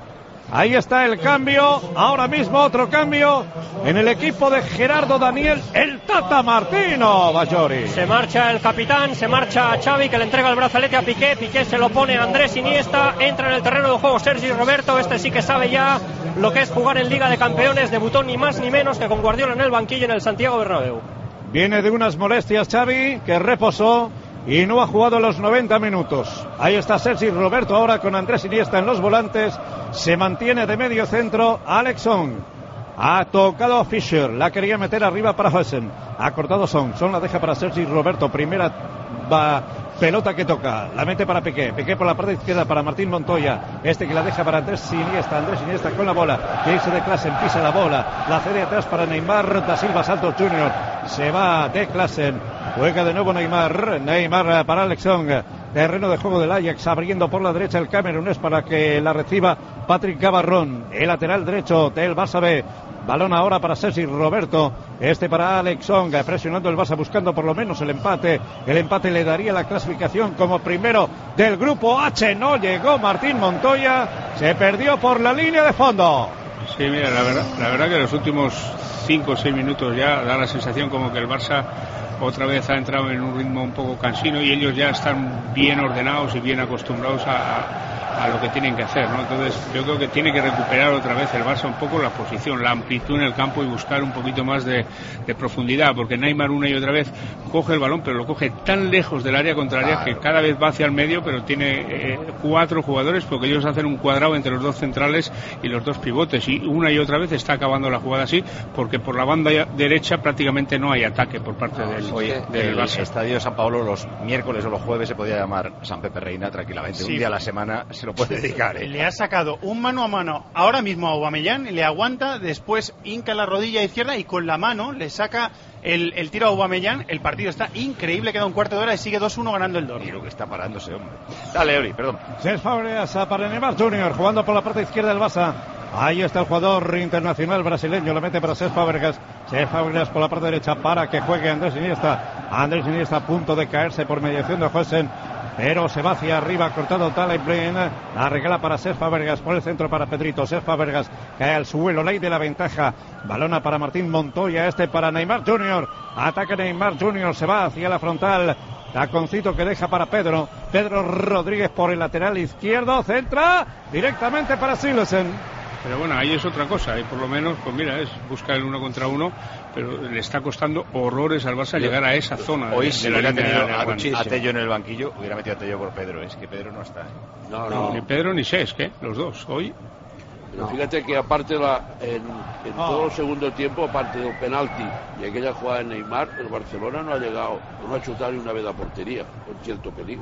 Speaker 10: Ahí está el cambio, ahora mismo otro cambio en el equipo de Gerardo Daniel, el Tata Martino Bajori.
Speaker 11: Se marcha el capitán, se marcha Xavi, que le entrega el brazalete a Piqué, Piqué se lo pone a Andrés Iniesta, entra en el terreno de juego Sergi Roberto, este sí que sabe ya lo que es jugar en Liga de Campeones, debutó ni más ni menos que con Guardiola en el banquillo en el Santiago Bernabéu.
Speaker 10: Viene de unas molestias Xavi, que reposó y no ha jugado los noventa minutos. Ahí está Sergi Roberto ahora con Andrés Iniesta en los volantes. Se mantiene de medio centro Alex Song. Ha tocado Fischer, la quería meter arriba para Huesen. Ha cortado Song, Song la deja para Sergi Roberto. Primera va, pelota que toca, la mete para Piqué. Piqué por la parte izquierda para Martín Montoya. Este que la deja para Andrés Iniesta. Andrés Iniesta con la bola. Que irse de Klassen, pisa la bola. La cede atrás para Neymar da Silva Santos junior Se va de Klassen. Juega de nuevo Neymar. Neymar para Alex Song. Terreno de juego del Ajax, abriendo por la derecha el camerunés para que la reciba Patrick Gavarrón, el lateral derecho del Barça B. Balón ahora para Sergi Roberto, este para Alex Song, presionando el Barça, buscando por lo menos el empate. El empate le daría la clasificación como primero del grupo H. No llegó Martín Montoya, se perdió por la línea de fondo.
Speaker 9: Sí, mira, la verdad, la verdad que los últimos cinco o seis minutos ya da la sensación como que el Barça otra vez ha entrado en un ritmo un poco cansino y ellos ya están bien ordenados y bien acostumbrados a, a, a lo que tienen que hacer, ¿no? Entonces yo creo que tiene que recuperar otra vez el Barça un poco la posición, la amplitud en el campo y buscar un poquito más de, de profundidad, porque Neymar una y otra vez coge el balón, pero lo coge tan lejos del área contraria que cada vez va hacia el medio, pero tiene eh, cuatro jugadores, porque ellos hacen un cuadrado entre los dos centrales y los dos pivotes, y una y otra vez está acabando la jugada así, porque por la banda derecha prácticamente no hay ataque por parte del
Speaker 3: Oye,
Speaker 9: del
Speaker 3: el
Speaker 9: Barça.
Speaker 3: estadio de San Pablo los miércoles o los jueves se podía llamar San Pepe Reina tranquilamente. Sí. Un día a la semana se lo puede dedicar, ¿eh?
Speaker 7: Le ha sacado un mano a mano ahora mismo a Aubameyang, le aguanta, después hinca la rodilla izquierda y con la mano le saca el, el tiro a Aubameyang. El partido está increíble, queda un cuarto de hora y sigue dos uno ganando el Dortmund.
Speaker 3: Y lo que está parando ese hombre. Dale, Ori, perdón.
Speaker 10: Cesc Fábregas para Neymar junior jugando por la parte izquierda del Barça. Ahí está el jugador internacional brasileño, lo mete para Cesc Fábregas. Cesc Fábregas por la parte derecha para que juegue Andrés Iniesta. Andrés Iniesta a punto de caerse por mediación de Huesen, pero se va hacia arriba, cortado Talay. La regala para Cesc Fábregas, por el centro para Pedrito. Cesc Fábregas cae al suelo, ley de la ventaja. Balona para Martín Montoya, este para Neymar junior Ataca Neymar junior se va hacia la frontal. Taconcito que deja para Pedro. Pedro Rodríguez por el lateral izquierdo, centra directamente para Silesen.
Speaker 9: Pero bueno, ahí es otra cosa, y por lo menos, pues mira, es buscar el uno contra uno, pero le está costando horrores al Barça llegar a esa zona.
Speaker 3: Hoy
Speaker 9: de,
Speaker 3: si
Speaker 9: de la
Speaker 3: hubiera
Speaker 9: línea
Speaker 3: tenido a, a Tello en el banquillo, hubiera metido a Tello por Pedro, es que Pedro no está.
Speaker 9: No, no. Ni Pedro ni Cesc, ¿eh? Los dos, hoy.
Speaker 4: Pero no. Fíjate que aparte la, en, en oh. todo el segundo tiempo, aparte del penalti y aquella jugada de Neymar, el Barcelona no ha llegado, no ha chutado ni una vez a portería, con cierto peligro.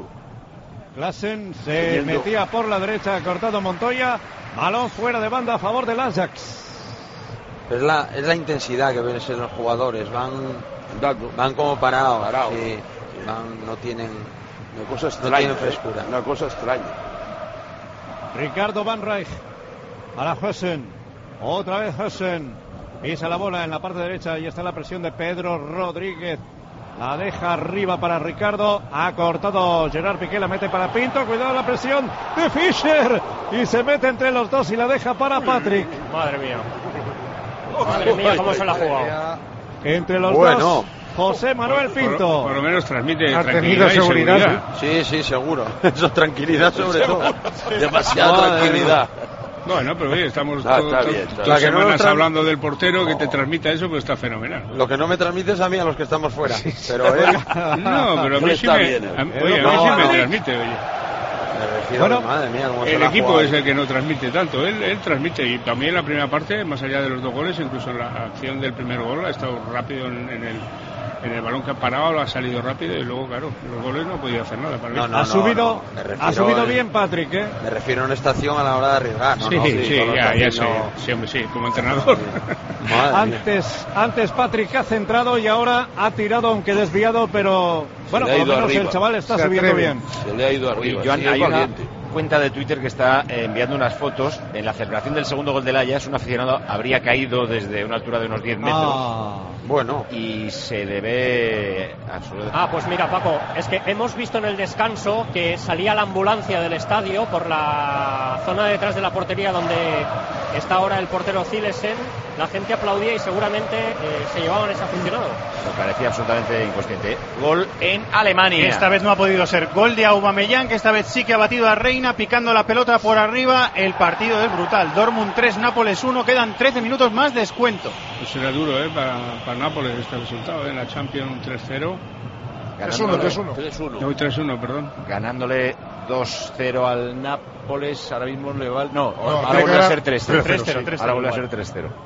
Speaker 10: Klassen se Teniendo... metía por la derecha, cortado Montoya, balón fuera de banda a favor del Ajax.
Speaker 6: Es la, es la intensidad que ven en los jugadores, van van como parados,
Speaker 4: Parado.
Speaker 6: sí, van, no tienen
Speaker 4: una cosa extraña,
Speaker 6: no tienen frescura.
Speaker 4: Una cosa extraña.
Speaker 10: Ricardo Van Rijk para Huesen, otra vez Huesen, pisa la bola en la parte derecha y está la presión de Pedro Rodríguez. La deja arriba para Ricardo. Ha cortado Gerard Piqué. La mete para Pinto. Cuidado la presión de Fischer. Y se mete entre los dos y la deja para Patrick.
Speaker 11: Madre mía. Madre mía, cómo se la ha jugado.
Speaker 10: Entre los
Speaker 6: bueno.
Speaker 10: dos. José Manuel Pinto.
Speaker 9: Por, por lo menos transmite
Speaker 8: ha
Speaker 9: tranquilidad y seguridad. seguridad.
Speaker 6: Sí, sí, seguro. Eso, tranquilidad sobre todo.
Speaker 4: Demasiada tranquilidad.
Speaker 9: Bueno, pero oye, estamos
Speaker 4: está,
Speaker 9: todo,
Speaker 4: está
Speaker 9: todo,
Speaker 4: bien, está
Speaker 9: todas las semanas
Speaker 6: no
Speaker 9: hablando del portero, que te transmita eso, pues está fenomenal.
Speaker 6: Lo que no me transmites a mí, a los que estamos fuera. Pero él...
Speaker 9: No, pero a mí sí me, bien, a, oye, a mí no, sí me no, transmite, oye.
Speaker 6: Me refiero, bueno, madre mía, cómo
Speaker 9: el equipo es el que no transmite tanto, él, él transmite, y también en la primera parte, más allá de los dos goles, incluso en la acción del primer gol, ha estado rápido en, en el... En el balón que ha parado lo ha salido rápido y luego, claro, los goles no ha podido hacer nada para
Speaker 6: no, no,
Speaker 10: ha
Speaker 6: no,
Speaker 10: subido,
Speaker 6: no, no.
Speaker 10: ha subido en... bien Patrick, ¿eh?
Speaker 6: Me refiero a una estación a la hora de arriesgar. No,
Speaker 9: sí,
Speaker 6: no,
Speaker 9: sí, sí ya, ya sé,
Speaker 6: no...
Speaker 9: sí, hombre, sí, como entrenador.
Speaker 10: antes, antes Patrick ha centrado y ahora ha tirado, aunque desviado, pero bueno, por lo menos arriba. El chaval está
Speaker 4: Se
Speaker 10: subiendo
Speaker 4: atreve.
Speaker 10: bien.
Speaker 4: Se le ha ido arriba.
Speaker 3: Oye, Joan, hay, una, cuenta de Twitter que está eh, enviando unas fotos. En la celebración del segundo gol del Ajax, un aficionado habría caído desde una altura de unos diez metros.
Speaker 6: Ah, bueno.
Speaker 3: Y se le ve absolutamente...
Speaker 11: Ah, pues mira, Paco, es que hemos visto en el descanso que salía la ambulancia del estadio por la zona detrás de la portería donde está ahora el portero Zilesen. La gente aplaudía y seguramente eh, se llevaban a ese aficionado.
Speaker 3: Me parecía absolutamente inconsciente. Gol en Alemania.
Speaker 7: Esta vez no ha podido ser. Gol de Aubameyang, que esta vez sí que ha batido a Reina, picando la pelota por arriba. El partido es brutal. Dortmund tres, Nápoles uno. Quedan trece minutos más, descuento.
Speaker 9: Pues será duro, ¿eh? Para, para Nápoles este resultado, ¿eh? En la Champions tres cero.
Speaker 14: tres uno, tres uno.
Speaker 9: No, tres uno, perdón.
Speaker 3: Ganándole dos cero al Nápoles, ahora mismo le va... No,
Speaker 14: no
Speaker 3: ahora vuelve a ser tres cero.
Speaker 14: tres cero,
Speaker 3: Sí, ahora vuelve a ser tres cero.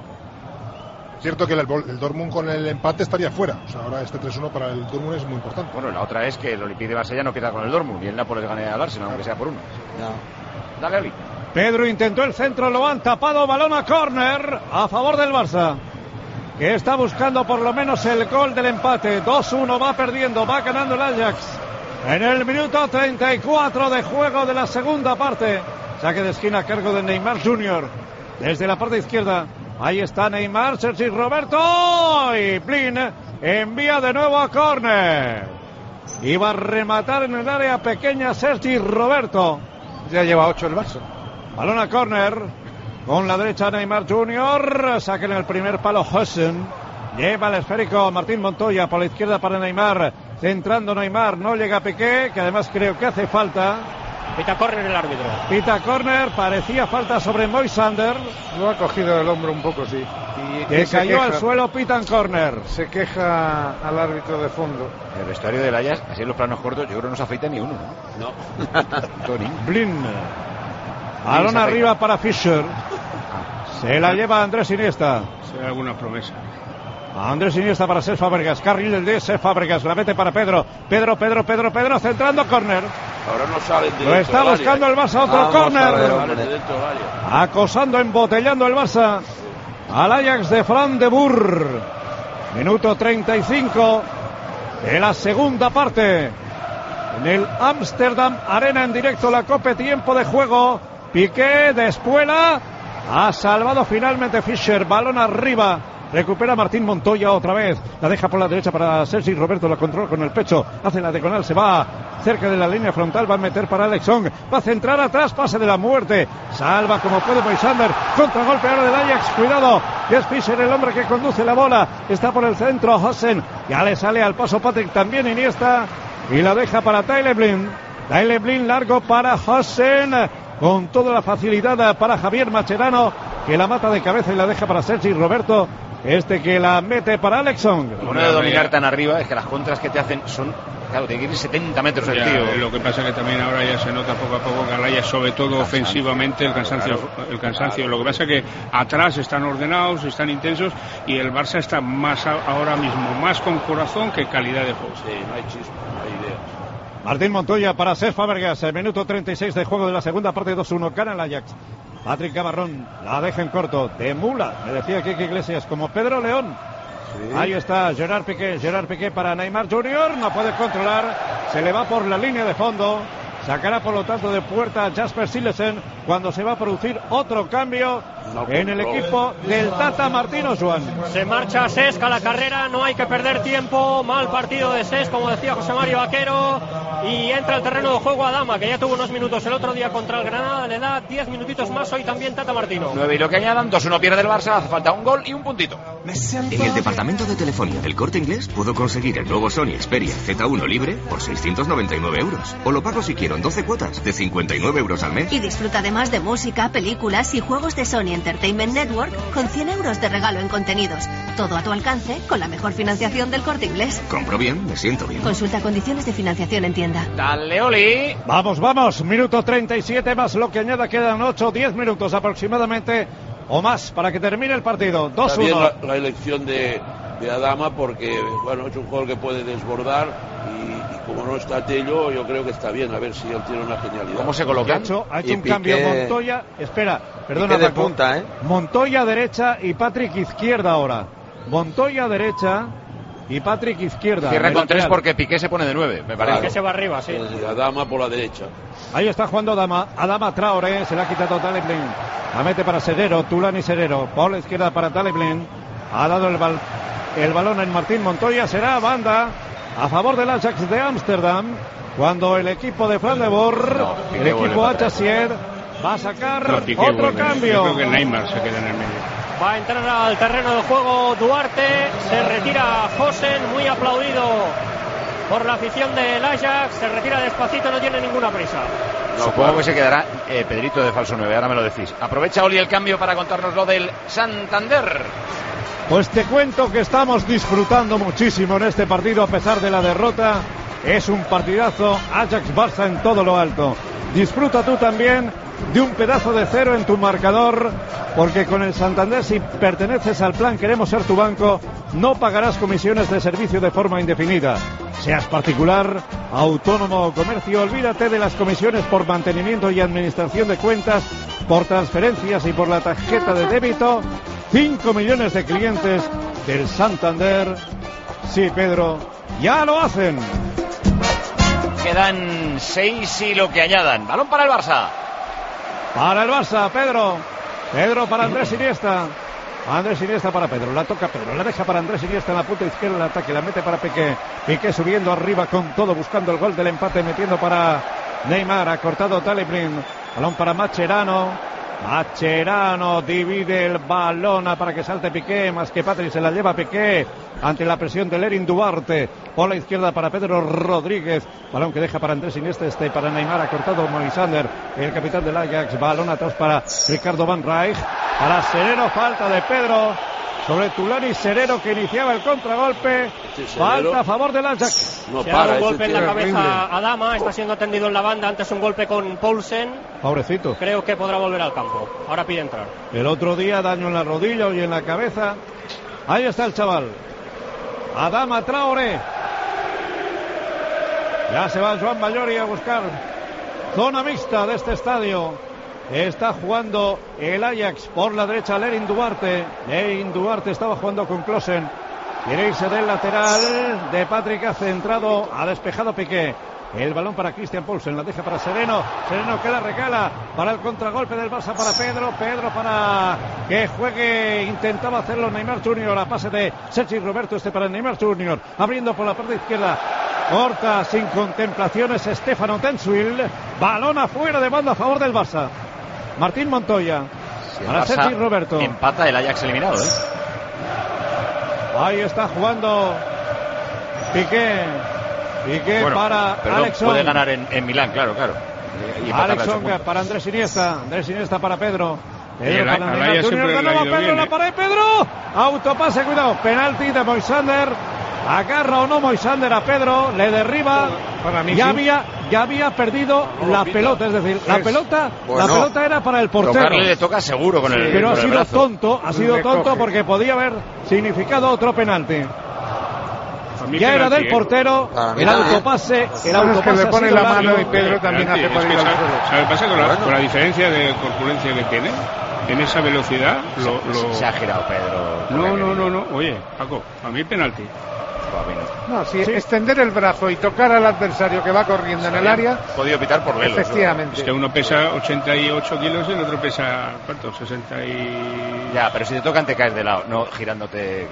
Speaker 14: Cierto que el, el Dortmund con el empate estaría fuera. O sea, ahora este tres uno para el Dortmund es muy importante.
Speaker 3: Bueno, la otra es que el Olympique de Marsella no queda con el Dortmund y el Nápoles gane al Arsenal, aunque sea por uno.
Speaker 6: No.
Speaker 3: Dale, Oli.
Speaker 10: Pedro intentó el centro, lo han tapado, balón a córner a favor del Barça, que está buscando por lo menos el gol del empate. dos uno, va perdiendo, va ganando el Ajax en el minuto treinta y cuatro de juego de la segunda parte. Saque de esquina a cargo de Neymar junior desde la parte izquierda. Ahí está Neymar, Sergi Roberto, y Blin envía de nuevo a córner. Iba a rematar en el área pequeña Sergi Roberto.
Speaker 8: Ya lleva ocho el Barça.
Speaker 10: Balón a córner. Con la derecha Neymar junior. Saquen el primer palo Hossen. Lleva el esférico Martín Montoya por la izquierda para Neymar. Centrando Neymar. No llega Piqué, que además creo que hace falta.
Speaker 11: Pita córner el árbitro.
Speaker 10: Pita córner. Parecía falta sobre Moisander.
Speaker 8: Lo ha cogido el hombro un poco, sí. Y
Speaker 10: que
Speaker 8: se
Speaker 10: cayó
Speaker 8: queja,
Speaker 10: al suelo, pitan córner.
Speaker 8: Se queja al árbitro de fondo.
Speaker 3: El vestuario del Ajax, así en los planos cortos, yo creo que no se afeita ni uno, ¿no?
Speaker 6: No.
Speaker 3: Tony.
Speaker 10: Blin. Balón arriba para Fischer. Se la lleva Andrés Iniesta.
Speaker 9: Será alguna promesa.
Speaker 10: Andrés Iniesta para Cesc Fábregas. Carril del de Cesc Fábregas. La mete para Pedro. Pedro, Pedro, Pedro, Pedro. Centrando córner.
Speaker 4: Ahora no salen de
Speaker 10: Lo está buscando el Barça. Otro córner. Acosando, embotellando el Barça al Ajax de Fran de Boer. Minuto treinta y cinco de la segunda parte. En el Amsterdam Arena en directo la Copa, tiempo de juego. Piqué de Espuela. Ha salvado finalmente Fischer. Balón arriba. Recupera Martín Montoya otra vez. La deja por la derecha para Sergi Roberto. La controla con el pecho. Hace la diagonal. Se va cerca de la línea frontal. Va a meter para Alex Song. Va a centrar atrás. Pase de la muerte. Salva como puede Moisander. Contragolpe ahora del Ajax. Cuidado. Es Fischer el hombre que conduce la bola. Está por el centro Hossen. Ya le sale al paso Patrick también Iniesta. Y la deja para Tyler Blin. Tyler Blin largo para Hossen. Con toda la facilidad para Javier Mascherano, que la mata de cabeza y la deja para Sergi Roberto. Este que la mete para Alex Song.
Speaker 3: Lo bueno de dominar tan arriba es que las contras que te hacen son... Claro, tiene que ir setenta metros el tío.
Speaker 9: Lo que pasa es que también ahora ya se nota poco a poco que Alaya, sobre todo cansancio, ofensivamente, el cansancio. Claro, el cansancio. Claro. Lo que pasa es que atrás están ordenados, están intensos y el Barça está más a, ahora mismo más con corazón que calidad de juego.
Speaker 4: Sí, no hay chispa, no hay idea.
Speaker 10: Martín Montoya para Cesc Fábregas, el minuto treinta y seis de juego de la segunda parte, dos uno, gana el Ajax. Patrick Camarrón la deja en corto, de mula, me decía Kike Iglesias, como Pedro León. Sí. Ahí está Gerard Piqué, Gerard Piqué para Neymar junior, no puede controlar, se le va por la línea de fondo. Sacará por lo tanto de puerta Jasper Silesen cuando se va a producir otro cambio no en el equipo del Tata Martino, Joan.
Speaker 11: Se marcha Cesc a la carrera, no hay que perder tiempo. Mal partido de Cesc, como decía José Mario Vaquero. Y entra al terreno de juego Adama, que ya tuvo unos minutos el otro día contra el Granada. Le da diez minutitos más hoy también Tata Martino.
Speaker 3: nueve y lo que añadan, dos uno pierde el Barça. Hace falta un gol y un puntito.
Speaker 1: En el departamento de telefonía del Corte Inglés puedo conseguir el nuevo Sony Xperia Z uno libre por seiscientos noventa y nueve euros. O lo pago si quiero en doce cuotas de cincuenta y nueve euros al mes.
Speaker 15: Y disfruta además de música, películas y juegos de Sony Entertainment Network con cien euros de regalo en contenidos. Todo a tu alcance con la mejor financiación del Corte Inglés.
Speaker 1: Compro bien, me siento bien.
Speaker 15: Consulta condiciones de financiación en tienda.
Speaker 3: Dale, Oli.
Speaker 10: Vamos, vamos. Minuto treinta y siete más lo que añada. Quedan ocho, diez minutos aproximadamente o más para que termine el partido. dos uno.
Speaker 4: La, la elección de, de Adama porque, bueno, es un jugador que puede desbordar y, y como no está Tello, yo creo que está bien. A ver si él tiene una genialidad.
Speaker 3: ¿Cómo se coloca?
Speaker 10: Ha hecho, ha hecho un Piqué, cambio Montoya. Espera, perdona,
Speaker 6: de punta, ¿eh?
Speaker 10: Montoya derecha y Patrick izquierda ahora. Montoya derecha y Patrick izquierda.
Speaker 3: Cierra con tres
Speaker 10: lateral.
Speaker 3: porque Piqué se pone de nueve, me parece.
Speaker 11: Piqué se va arriba, sí.
Speaker 4: Y Adama por la derecha.
Speaker 10: Ahí está jugando Adama, Adama Traoré, se la ha quitado Taleblin. La mete para Serero, Tulani Serero. Por la izquierda para Taleblin. Ha dado el, bal, el balón en Martín Montoya. Será banda a favor del Ajax de Ámsterdam. Cuando el equipo de Fran de Boer,
Speaker 3: No,
Speaker 10: el equipo Ajaccier, va a sacar no, otro vuelve. cambio.
Speaker 9: Yo creo que Neymar se queda en el medio.
Speaker 11: Va a entrar al terreno de juego Duarte. Se retira Hosen, muy aplaudido por la afición del Ajax. Se retira despacito, no tiene ninguna prisa.
Speaker 3: No, Supongo que se quedará eh, Pedrito de falso nueve, ahora me lo decís. Aprovecha Oli el cambio para contarnos lo del Santander.
Speaker 10: Pues te cuento que estamos disfrutando muchísimo en este partido a pesar de la derrota. Es un partidazo, Ajax-Barça en todo lo alto. Disfruta tú también de un pedazo de cero en tu marcador, porque con el Santander, si perteneces al plan Queremos Ser Tu Banco, no pagarás comisiones de servicio de forma indefinida. Seas particular, autónomo o comercio, olvídate de las comisiones por mantenimiento y administración de cuentas, por transferencias y por la tarjeta de débito. cinco millones de clientes del Santander, sí, Pedro, ya lo hacen.
Speaker 3: Quedan seis y lo que añadan. Balón para el Barça.
Speaker 10: Para el Barça, Pedro. Pedro para Andrés Iniesta. Andrés Iniesta para Pedro. La toca Pedro. La deja para Andrés Iniesta en la punta izquierda del ataque. La mete para Piqué. Piqué subiendo arriba con todo, buscando el gol del empate, metiendo para Neymar. Ha cortado Taleblin. Balón para Mascherano. Mascherano divide el balón para que salte Piqué, más que Patrick se la lleva Piqué ante la presión de Lerin Duarte. Por la izquierda para Pedro Rodríguez, balón que deja para Andrés Iniesta, este para Neymar, ha cortado Moisander, el capitán del Ajax. Balón atrás para Ricardo Van Rijk, para Sereno, falta de Pedro sobre Tulani Sereno, que iniciaba el contragolpe. Sí, falta a favor del Ajax.
Speaker 11: No Se para, da un golpe en la cabeza a Adama, está siendo atendido en la banda, antes un golpe con Poulsen.
Speaker 10: Pobrecito.
Speaker 11: Creo que podrá volver al campo. Ahora pide entrar.
Speaker 10: El otro día daño en la rodilla y en la cabeza. Ahí está el chaval. Adama Traoré. Ya se va Joan Bayori a buscar zona mixta de este estadio. Está jugando el Ajax por la derecha, Lerin Duarte. Lerin Duarte estaba jugando con Klaassen. Quiere irse del lateral de Patrick, ha centrado, ha despejado Piqué. El balón para Christian Poulsen, la deja para Sereno. Sereno que la regala para el contragolpe del Barça para Pedro. Pedro para que juegue, intentaba hacerlo Neymar Junior. A pase de Sergi Roberto, este para Neymar Junior. Abriendo por la parte izquierda. Corta sin contemplaciones Stefano Denswil. Balón afuera de banda a favor del Barça. Martín Montoya.
Speaker 3: Si
Speaker 10: para Sergi Roberto.
Speaker 3: Empata el Ajax eliminado, ¿eh?
Speaker 10: Ahí está jugando Piqué. Piqué bueno, para Alex
Speaker 3: puede ganar en, en Milán, claro, claro.
Speaker 10: Alex para Andrés Iniesta. Andrés Iniesta para Pedro. Pedro para Neymar Junior. De nuevo Pedro, bien, la pared, ¿eh? Pedro. Autopase, cuidado. Penalti de Moisander. Agarra o no Moisander a Pedro. Le derriba. Para mí, ya, sí. había, ya había perdido no, la pita. pelota. Es decir, es, la pelota bueno, la pelota era para el portero.
Speaker 3: Tocarle le toca seguro con el
Speaker 10: sí, Pero
Speaker 3: con
Speaker 10: ha
Speaker 3: el
Speaker 10: sido
Speaker 3: brazo.
Speaker 10: tonto. Ha sido tonto porque podía haber significado otro penalti. Ya era del portero, el autopase, el autopase
Speaker 8: que le pone la mano
Speaker 10: largo.
Speaker 8: y Pedro también hace por ir al suelo.
Speaker 9: ¿Sabe pasa con la, bueno. con la diferencia de corpulencia que tiene? En esa velocidad lo, lo...
Speaker 3: Se ha girado Pedro.
Speaker 9: No, no, no, no. Oye, Paco, a mí penalti.
Speaker 8: No, si sí. extender el brazo y tocar al adversario que va corriendo en el área.
Speaker 3: Podido pitar por velos.
Speaker 8: Efectivamente.
Speaker 9: Es que uno pesa ochenta y ocho kilos y el otro pesa, ¿cuánto? sesenta y...
Speaker 3: Ya, pero si te tocan te caes de lado, no girándote.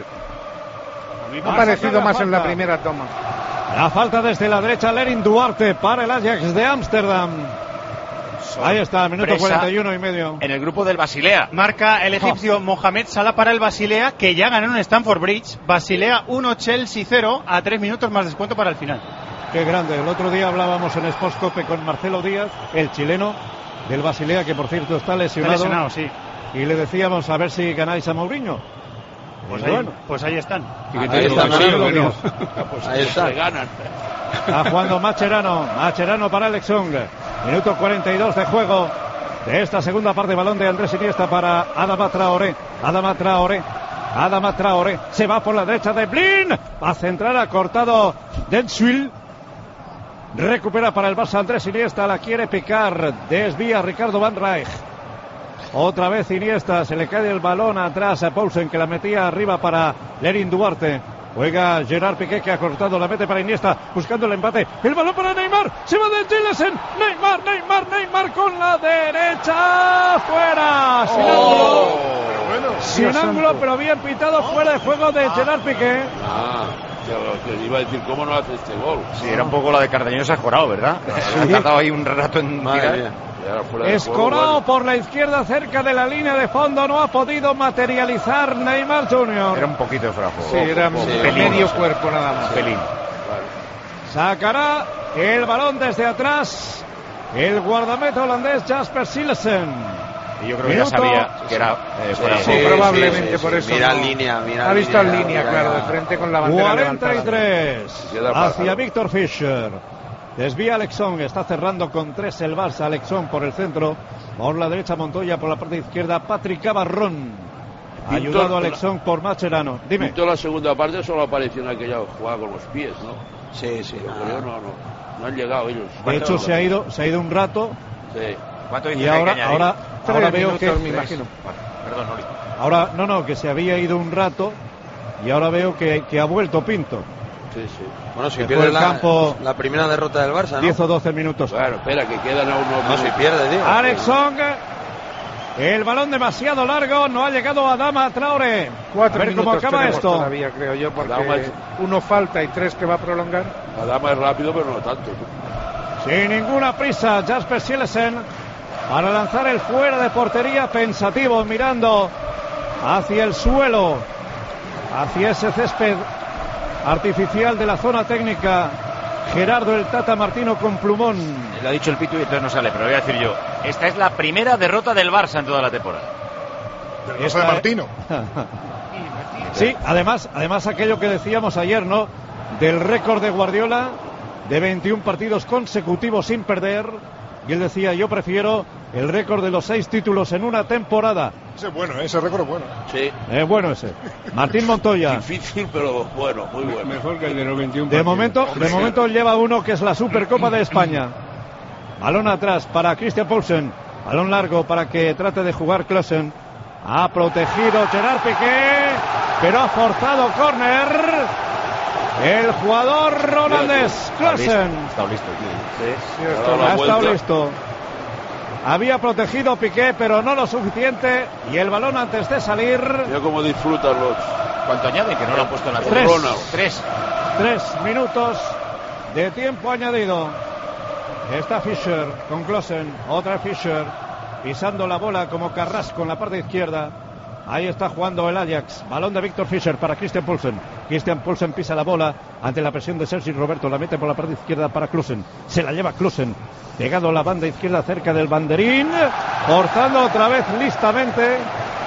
Speaker 8: Ha parecido más en la primera toma.
Speaker 10: La falta desde la derecha, Lerin Duarte para el Ajax de Ámsterdam. Ahí está, minuto cuarenta y uno y medio.
Speaker 3: En el grupo del Basilea.
Speaker 7: Marca el egipcio oh. Mohamed Salah para el Basilea, que ya ganó en Stamford Bridge. Basilea uno, Chelsea cero, a tres minutos más descuento para el final.
Speaker 10: Qué grande. El otro día hablábamos en Sportscope con Marcelo Díaz, el chileno del Basilea, que por cierto está lesionado.
Speaker 7: Está lesionado, sí.
Speaker 10: Y le decíamos a ver si ganáis a Mourinho.
Speaker 7: Pues ahí, bueno. pues ahí están.
Speaker 10: Ahí, ahí están, sí, bueno.
Speaker 4: pues ahí están. ganan.
Speaker 10: Está jugando Mascherano. Mascherano para Alex Song. Minuto cuarenta y dos de juego de esta segunda parte. Balón de Andrés Iniesta para Adama Traoré. Adama Traoré. Adama Traoré. Se va por la derecha de Blin. Va a centrar, ha cortado Denswil. Recupera para el Barça Andrés Iniesta. La quiere picar. Desvía Ricardo Van Rijk. Otra vez Iniesta, se le cae el balón atrás a Poulsen, que la metía arriba para Lerin Duarte. Juega Gerard Piqué, que ha cortado, la mete para Iniesta, buscando el empate. El balón para Neymar, se va de Gilesen. Neymar, Neymar, Neymar con la derecha. Fuera. Sin
Speaker 4: oh,
Speaker 10: ángulo.
Speaker 4: Bueno,
Speaker 10: Sin ángulo, pero bien pitado, fuera de juego de Gerard Piqué.
Speaker 4: Ah, que, que iba a decir, ¿cómo no hace este gol?
Speaker 3: Sí, era un poco la de Cardeñosa escorado, ¿verdad? Sí. Ha tardado ahí un rato en tirar.
Speaker 10: Escorado por la izquierda cerca de la línea de fondo, no ha podido materializar Neymar junior
Speaker 3: Era un poquito de fuera de juego.
Speaker 8: Sí, era
Speaker 3: sí,
Speaker 8: medio
Speaker 3: pelín,
Speaker 8: cuerpo nada más.
Speaker 3: Pelín.
Speaker 10: Sacará el balón desde atrás el guardameta holandés Jasper Silesen.
Speaker 3: Y yo creo que ya sabía que era eh, fuera de
Speaker 8: sí,
Speaker 3: juego.
Speaker 8: sí, probablemente
Speaker 6: sí, sí,
Speaker 8: por
Speaker 6: sí.
Speaker 8: eso.
Speaker 6: Mira
Speaker 8: no.
Speaker 6: línea, mira
Speaker 8: Ha visto
Speaker 6: línea,
Speaker 8: en línea,
Speaker 6: mira,
Speaker 8: claro,
Speaker 6: mira.
Speaker 8: de frente con la bandera
Speaker 10: cuarenta y tres
Speaker 8: levantada.
Speaker 10: hacia Víctor Fischer. Desvía Alexón, está cerrando con tres el Barça. Alexón por el centro, por la derecha Montoya, por la parte izquierda Patrick Cabarrón. Ayudado Alexón por Mascherano. Dime.
Speaker 4: Pinto la segunda parte solo apareció en aquella jugada con los pies, ¿no?
Speaker 6: Sí, sí.
Speaker 4: Pero no, no, no han llegado ellos.
Speaker 10: De hecho se ha ido, se ha ido un rato.
Speaker 4: Sí.
Speaker 3: ¿Cuánto dice
Speaker 10: y
Speaker 3: que hay
Speaker 10: ahora,
Speaker 3: que añadir?
Speaker 10: ahora, ahora veo
Speaker 8: minutos,
Speaker 10: que
Speaker 8: me imagino.
Speaker 3: Vale, perdón, Oli.
Speaker 10: ahora no, no, que se había ido un rato y ahora veo que, que ha vuelto Pinto.
Speaker 4: Sí, sí.
Speaker 6: Bueno, si
Speaker 10: Dejó
Speaker 6: pierde
Speaker 10: el
Speaker 6: la,
Speaker 10: campo
Speaker 6: la primera derrota del Barça, ¿no?
Speaker 10: diez o doce minutos.
Speaker 4: Bueno, espera, que quedan aún unos
Speaker 6: No, si pierde, tío.
Speaker 10: Alex Song, el balón demasiado largo, no ha llegado a Adama Traoré.
Speaker 8: Cuatro
Speaker 10: a ver cómo
Speaker 8: minutos
Speaker 10: acaba
Speaker 8: tenemos
Speaker 10: esto.
Speaker 8: todavía, creo yo, porque
Speaker 4: Adama es-
Speaker 8: uno falta y tres que va a prolongar.
Speaker 4: Adama es rápido, pero no tanto.
Speaker 10: Sin ninguna prisa, Jasper Silesen para lanzar el fuera de portería, pensativo, mirando hacia el suelo, hacia ese césped artificial de la zona técnica. Gerardo el Tata Martino con plumón.
Speaker 3: Lo ha dicho el Pitu y entonces no sale, pero lo voy a decir yo. Esta es la primera derrota del Barça en toda la temporada.
Speaker 14: Del Barça de Martino.
Speaker 10: Sí, además, además aquello que decíamos ayer, ¿no? Del récord de Guardiola de veintiún partidos consecutivos sin perder. Y él decía, yo prefiero el récord de los seis títulos en una temporada.
Speaker 14: Ese es bueno, ese récord es bueno.
Speaker 4: Sí.
Speaker 10: Es bueno ese. Martín Montoya.
Speaker 4: Difícil, pero bueno, muy bueno.
Speaker 9: Mejor que el de los veintiún
Speaker 10: De
Speaker 9: partidos.
Speaker 10: momento, de momento lleva uno que es la Supercopa de España. Balón atrás para Christian Poulsen. Balón largo para que trate de jugar Klaassen. Ha protegido Gerard Piqué, pero ha forzado córner. El jugador holandés Klaassen.
Speaker 3: Está listo, tío.
Speaker 4: Sí,
Speaker 10: Sí,
Speaker 4: ha
Speaker 10: está-
Speaker 4: dado la
Speaker 10: ha estado
Speaker 4: vuelta.
Speaker 10: listo. Había protegido Piqué, pero no lo suficiente. Y el balón antes de salir.
Speaker 4: Mira cómo disfrutan los.
Speaker 3: ¿Cuánto añaden? Que no lo han puesto en la
Speaker 10: Tres.
Speaker 4: Ronald.
Speaker 3: Tres.
Speaker 10: Tres minutos de tiempo añadido. Está Fischer con Klaassen. Otra Fischer pisando la bola como Carrasco en la parte izquierda. Ahí está jugando el Ajax. Balón de Víctor Fischer para Christian Poulsen. Christian Poulsen pisa la bola ante la presión de Sergi Roberto. La mete por la parte izquierda para Klaassen. Se la lleva Klaassen. Pegado a la banda izquierda cerca del banderín. Forzando otra vez listamente.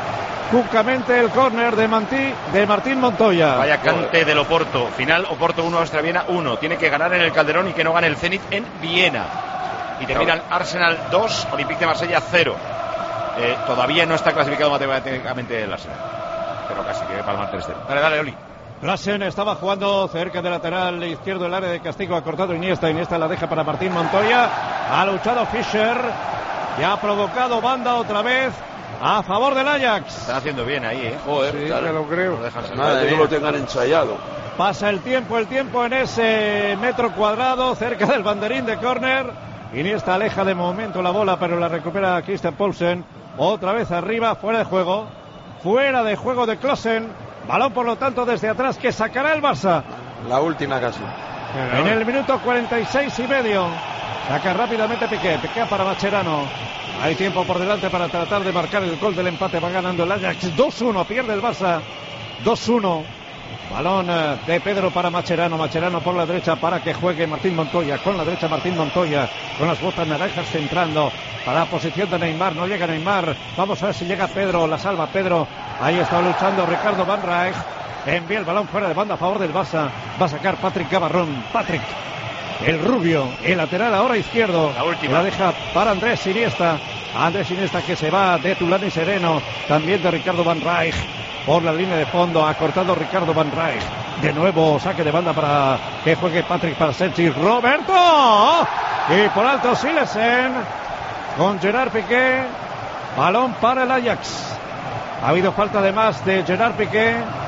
Speaker 10: Cucamente el córner de, Mantí, de Martín Montoya.
Speaker 3: Vaya cante del Oporto. Final Oporto uno, Austria Viena uno. Tiene que ganar en el Calderón y que no gane el Zenit en Viena. Y termina el Arsenal dos, Olympique de Marsella cero. Eh, todavía no está clasificado matemáticamente el Arsenal. Pero casi tiene que palmar tres cero. Dale, dale, Oli.
Speaker 10: Klaassen estaba jugando cerca del lateral izquierdo del área de castigo. Ha cortado Iniesta. Iniesta la deja para Martín Montoya. Ha luchado Fischer. Y ha provocado banda otra vez a favor del Ajax.
Speaker 3: Están haciendo bien ahí, ¿eh?
Speaker 4: Joder,
Speaker 8: Sí,
Speaker 4: claro.
Speaker 8: me lo creo.
Speaker 3: No dejan salir.
Speaker 4: Parece que lo tengan ensayado.
Speaker 10: Pasa el tiempo, el tiempo en ese metro cuadrado cerca del banderín de córner. Iniesta aleja de momento la bola, pero la recupera Christian Poulsen. Otra vez arriba, fuera de juego. Fuera de juego de Klaassen. Balón, por lo tanto, desde atrás que sacará el Barça.
Speaker 6: La última casi.
Speaker 10: En el minuto cuarenta y seis y medio. Saca rápidamente Piqué. Piqué para Mascherano. Hay tiempo por delante para tratar de marcar el gol del empate. Va ganando el Ajax. dos uno. Pierde el Barça. dos uno. Balón eh, de Pedro para Mascherano. Mascherano por la derecha para que juegue Martín Montoya. Con la derecha Martín Montoya. Con las botas naranjas centrando. Para la posición de Neymar. No llega Neymar. Vamos a ver si llega Pedro. La salva Pedro. Ahí está luchando Ricardo Van Rijk. Envía el balón fuera de banda a favor del Barça. Va a sacar Patrick Cabarrón. Patrick. El rubio, el lateral ahora izquierdo.
Speaker 3: La última.
Speaker 10: La deja para Andrés Iniesta. Andrés Iniesta que se va de Tulani Sereno. También de Ricardo Van Rijk. Por la línea de fondo. Ha cortado Ricardo Van Rijk. De nuevo saque de banda para que juegue Patrick para Sergi Roberto. Y por alto Silesen. Con Gerard Piqué. Balón para el Ajax. Ha habido falta además de Gerard Piqué.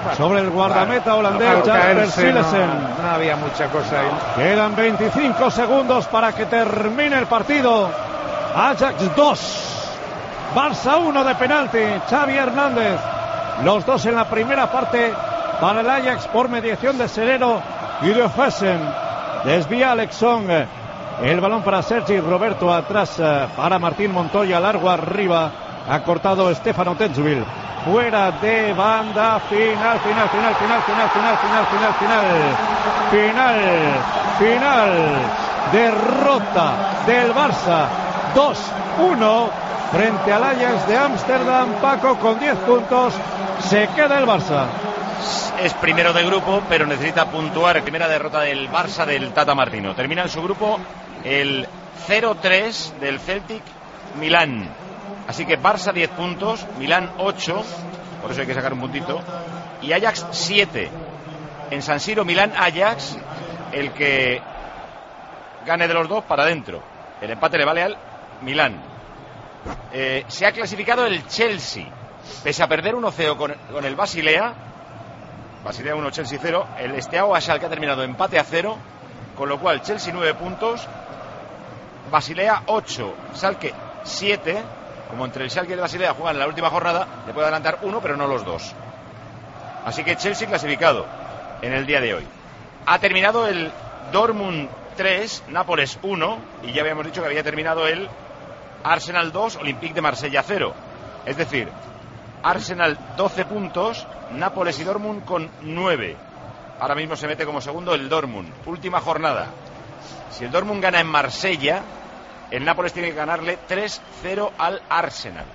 Speaker 10: sobre el guardameta holandés
Speaker 8: Al
Speaker 10: Jasper
Speaker 8: caerse,
Speaker 10: Silesen.
Speaker 8: No, no había mucha cosa ahí.
Speaker 10: Quedan veinticinco segundos para que termine el partido. Ajax dos, Barça uno de penalti. Xavi Hernández. Los dos en la primera parte para el Ajax por mediación de Serero y de Hessen. Desvía Alex Song. El balón para Sergi Roberto atrás para Martín Montoya. Largo arriba. Ha cortado Stefano Tetzville. Fuera de banda. Final, final, final, final, final, final, final, final, final. Final, final. Derrota del Barça. dos uno frente al Ajax de Ámsterdam. Paco, con diez puntos. Se queda el Barça.
Speaker 3: Es primero de grupo, pero necesita puntuar. Primera derrota del Barça del Tata Martino. Termina en su grupo el cero tres del Celtic Milán. Así que Barça diez puntos, Milán ocho, por eso hay que sacar un puntito, y Ajax siete. En San Siro, Milán Ajax, el que gane de los dos para adentro. El empate le vale al Milán. Eh, se ha clasificado el Chelsea, pese a perder uno cero con, con el Basilea. Basilea uno, Chelsea cero. El Steaua Schalke ha terminado empate a cero, con lo cual Chelsea nueve puntos, Basilea ocho, Schalke siete. Como entre el Schalke y el Basilea juegan en la última jornada, le puede adelantar uno, pero no los dos. Así que Chelsea clasificado en el día de hoy. Ha terminado el Dortmund tres, Nápoles uno, y ya habíamos dicho que había terminado el Arsenal dos, Olympique de Marsella cero. Es decir, Arsenal doce puntos, Nápoles y Dortmund con nueve. Ahora mismo se mete como segundo el Dortmund. Última jornada. Si el Dortmund gana en Marsella, el Nápoles tiene que ganarle tres cero al Arsenal.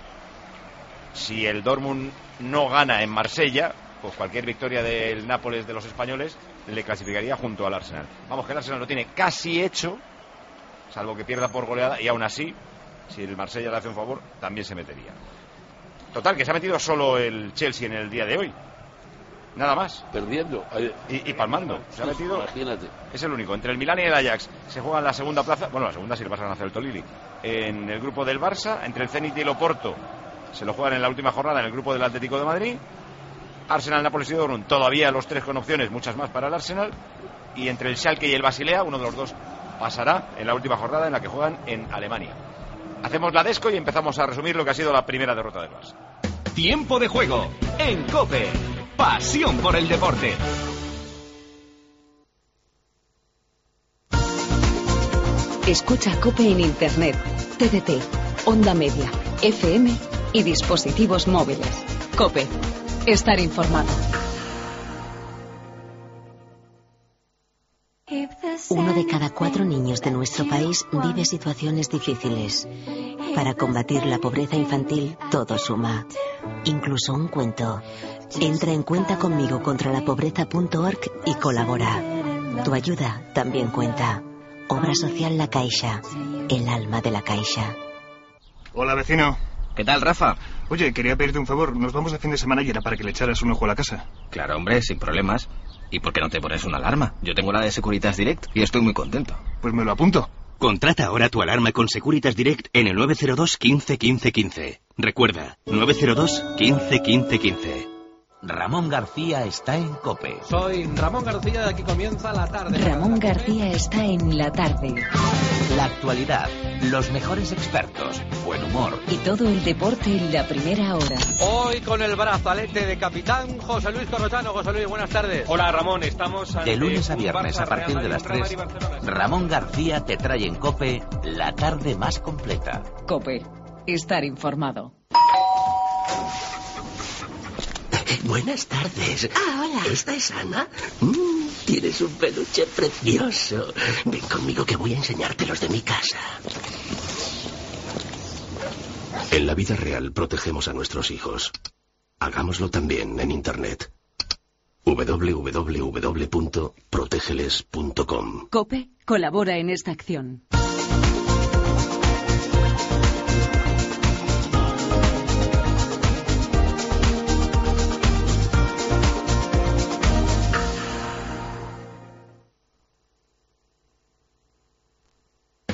Speaker 3: Si el Dortmund no gana en Marsella, pues cualquier victoria del Nápoles de los españoles le clasificaría junto al Arsenal. Vamos, que el Arsenal lo tiene casi hecho, salvo que pierda por goleada, y aún así, si el Marsella le hace un favor, también se metería. Total, que se ha metido solo el Chelsea en el día de hoy. Nada más.
Speaker 4: Perdiendo.
Speaker 3: Y, y palmando. Se ha metido.
Speaker 4: Imagínate.
Speaker 3: Es el único. Entre el Milán y el Ajax se juega en la segunda plaza. Bueno, la segunda si el Barça gana el Tolili. En el grupo del Barça. Entre el Zenit y el Oporto se lo juegan en la última jornada en el grupo del Atlético de Madrid. Arsenal, Nápoles y Dortmund. Todavía los tres con opciones, muchas más para el Arsenal. Y entre el Schalke y el Basilea, uno de los dos pasará en la última jornada en la que juegan en Alemania. Hacemos la desco y empezamos a resumir lo que ha sido la primera derrota del Barça.
Speaker 1: Tiempo de juego en COPE. Pasión por el deporte.
Speaker 16: Escucha COPE en Internet, T D T, Onda Media, F M y dispositivos móviles. COPE. Estar informado.
Speaker 17: Uno de cada cuatro niños de nuestro país vive situaciones difíciles. Para combatir la pobreza infantil, todo suma. Incluso un cuento. Entra en cuenta conmigo contra la pobreza punto org y colabora. Tu ayuda también cuenta. Obra social La Caixa. El alma de la Caixa.
Speaker 18: Hola, vecino.
Speaker 1: ¿Qué tal, Rafa?
Speaker 18: Oye, quería pedirte un favor. Nos vamos de fin de semana y era para que le echaras un ojo a la casa.
Speaker 1: Claro, hombre, sin problemas. ¿Y por qué no te pones una alarma? Yo tengo la de Securitas Direct y estoy muy contento.
Speaker 18: Pues me lo apunto.
Speaker 19: Contrata ahora tu alarma con Securitas Direct en el nueve cero dos, quince, quince, quince. Recuerda, nueve cero dos, quince, quince, quince.
Speaker 20: Ramón García está en COPE.
Speaker 21: Soy Ramón García, de aquí comienza la tarde.
Speaker 16: Ramón García está en la tarde.
Speaker 20: La actualidad, los mejores expertos, buen humor.
Speaker 16: Y todo el deporte en la primera hora.
Speaker 21: Hoy con el brazalete de capitán José Luis Corrochano. José Luis, buenas tardes.
Speaker 22: Hola, Ramón, estamos ante
Speaker 20: de lunes a viernes a partir de las tres. Ramón García te trae en COPE la tarde más completa.
Speaker 16: COPE, estar informado.
Speaker 23: Buenas tardes.
Speaker 12: Ah, hola.
Speaker 23: ¿Esta es Ana? Mm, tienes un peluche precioso. Ven conmigo que voy a enseñarte los de mi casa. En la vida real protegemos a nuestros hijos. Hagámoslo también en Internet. doble u doble u doble u punto protégeles punto com.
Speaker 16: COPE colabora en esta acción.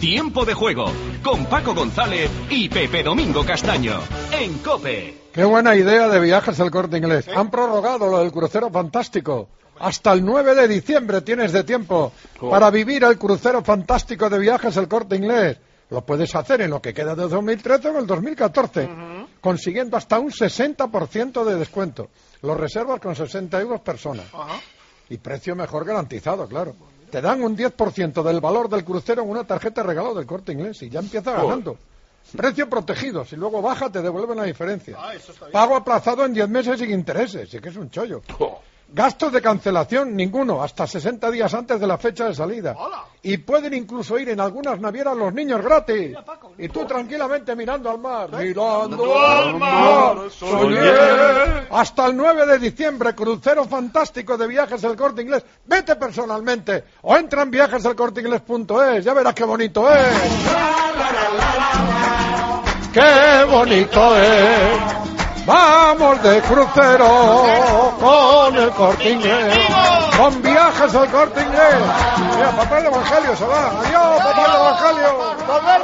Speaker 5: Tiempo de Juego, con Paco González y Pepe Domingo Castaño, en COPE.
Speaker 2: Qué buena idea de Viajes al Corte Inglés. Han prorrogado lo del crucero fantástico. Hasta el nueve de diciembre tienes de tiempo para vivir el crucero fantástico de Viajes al Corte Inglés. Lo puedes hacer en lo que queda de dos mil trece o en el dos mil catorce, uh-huh. consiguiendo hasta un sesenta por ciento de descuento. Lo reservas con sesenta euros persona. Uh-huh. Y precio mejor garantizado, claro. Te dan un diez por ciento del valor del crucero en una tarjeta de regalo del Corte Inglés y ya empieza ganando. Oh. Precio protegido, si luego baja te devuelven la diferencia. Ah, pago aplazado en diez meses sin intereses, sí que es un chollo. Oh. Gastos de cancelación, ninguno, hasta sesenta días antes de la fecha de salida. Hola. Y pueden incluso ir en algunas navieras los niños gratis. Mira, Paco, y tú tranquilamente mirando al mar. ¿Eh? Mirando al mar, soñé. Hasta el nueve de diciembre, crucero fantástico de Viajes El Corte Inglés. Vete personalmente o entra en viajes el corte inglés punto es. Ya verás qué bonito es. ¡Qué bonito es! Vamos de crucero con el Corte Inglés, con Viajes al Corte Inglés. Mira, papá el Evangelio se va. Adiós, papá el Evangelio. Volver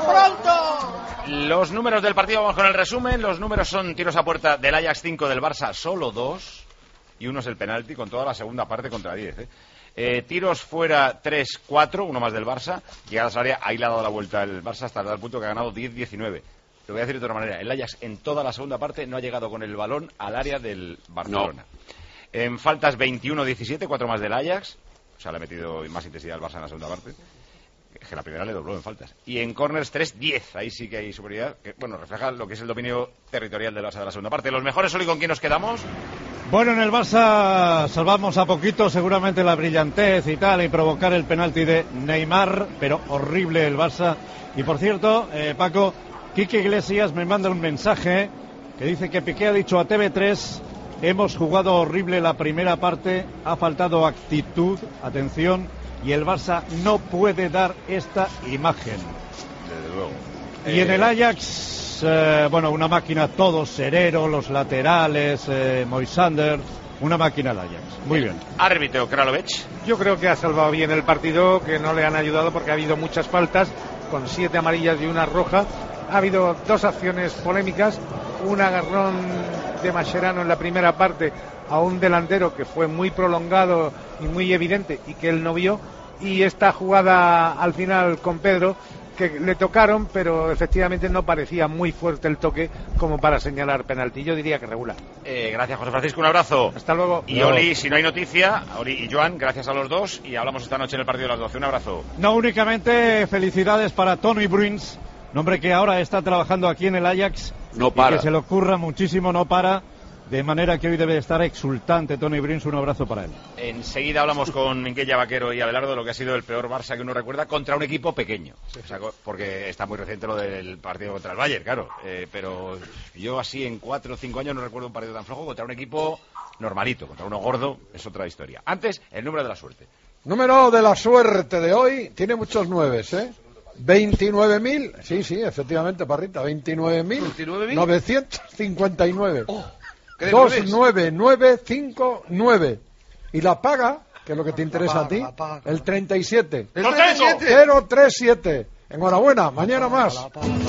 Speaker 2: pronto.
Speaker 3: Los números del partido, vamos con el resumen. Los números son tiros a puerta del Ajax cinco, del Barça solo dos. Y uno es el penalti con toda la segunda parte contra diez. ¿eh? Eh, tiros fuera tres cuatro, uno más del Barça. Llegadas al área, ahí le ha dado la vuelta el Barça hasta el punto que ha ganado diez diecinueve. Te voy a decir de otra manera, el Ajax en toda la segunda parte no ha llegado con el balón al área del Barcelona. No. En faltas veintiuno diecisiete, cuatro más del Ajax, o sea, le ha metido más intensidad al Barça en la segunda parte, que la primera le dobló en faltas. Y en corners tres diez, ahí sí que hay superioridad, que bueno, refleja lo que es el dominio territorial del Barça de la segunda parte. Los mejores, Oli, ¿con quién nos quedamos?
Speaker 10: Bueno, en el Barça salvamos a poquito, seguramente la brillantez y tal, y provocar el penalti de Neymar, pero horrible el Barça. Y por cierto, eh, Paco, Quique Iglesias me manda un mensaje que dice que Piqué ha dicho a T V tres: hemos jugado horrible la primera parte, ha faltado actitud, atención, y el Barça no puede dar esta imagen.
Speaker 3: Desde luego.
Speaker 10: Y eh... en el Ajax, eh, bueno, una máquina, todos, Serero, los laterales, eh, Moisander, una máquina el Ajax. Muy bien.
Speaker 3: Árbitro Kralovic.
Speaker 8: Yo creo que ha salvado bien el partido, que no le han ayudado porque ha habido muchas faltas, con siete amarillas y una roja. Ha habido dos acciones polémicas, un agarrón de Mascherano en la primera parte a un delantero que fue muy prolongado y muy evidente y que él no vio, y esta jugada al final con Pedro que le tocaron, pero efectivamente no parecía muy fuerte el toque como para señalar penalti. Yo diría que regular.
Speaker 3: Eh, gracias, José Francisco, un abrazo.
Speaker 8: Hasta luego.
Speaker 3: Y Oli, si no hay noticia, Oli y Joan, gracias a los dos, y hablamos esta noche en el partido de las doce. Un abrazo.
Speaker 10: No únicamente felicidades para Tony Bruins, nombre que ahora está trabajando aquí en el Ajax.
Speaker 4: No para.
Speaker 10: Y que se le ocurra muchísimo, no para. De manera que hoy debe estar exultante Tony Bruins. Un abrazo para él.
Speaker 3: Enseguida hablamos con Minquella Vaquero y Abelardo de lo que ha sido el peor Barça que uno recuerda contra un equipo pequeño. Sí, sí. O sea, porque está muy reciente lo del partido contra el Bayern, claro. Eh, pero yo así en cuatro o cinco años no recuerdo un partido tan flojo contra un equipo normalito. Contra uno gordo es otra historia. Antes, el número de la suerte.
Speaker 2: Número de la suerte de hoy tiene muchos nueves, ¿eh? veintinueve mil, sí, sí, efectivamente, Parrita, veintinueve mil novecientos cincuenta y nueve. Oh, dos nueve nueve cinco nueve. Y la paga, que es lo que te interesa paga, a ti, la paga, el treinta y siete.
Speaker 3: ¡El treinta y siete!
Speaker 2: cero treinta y siete. Enhorabuena, mañana más.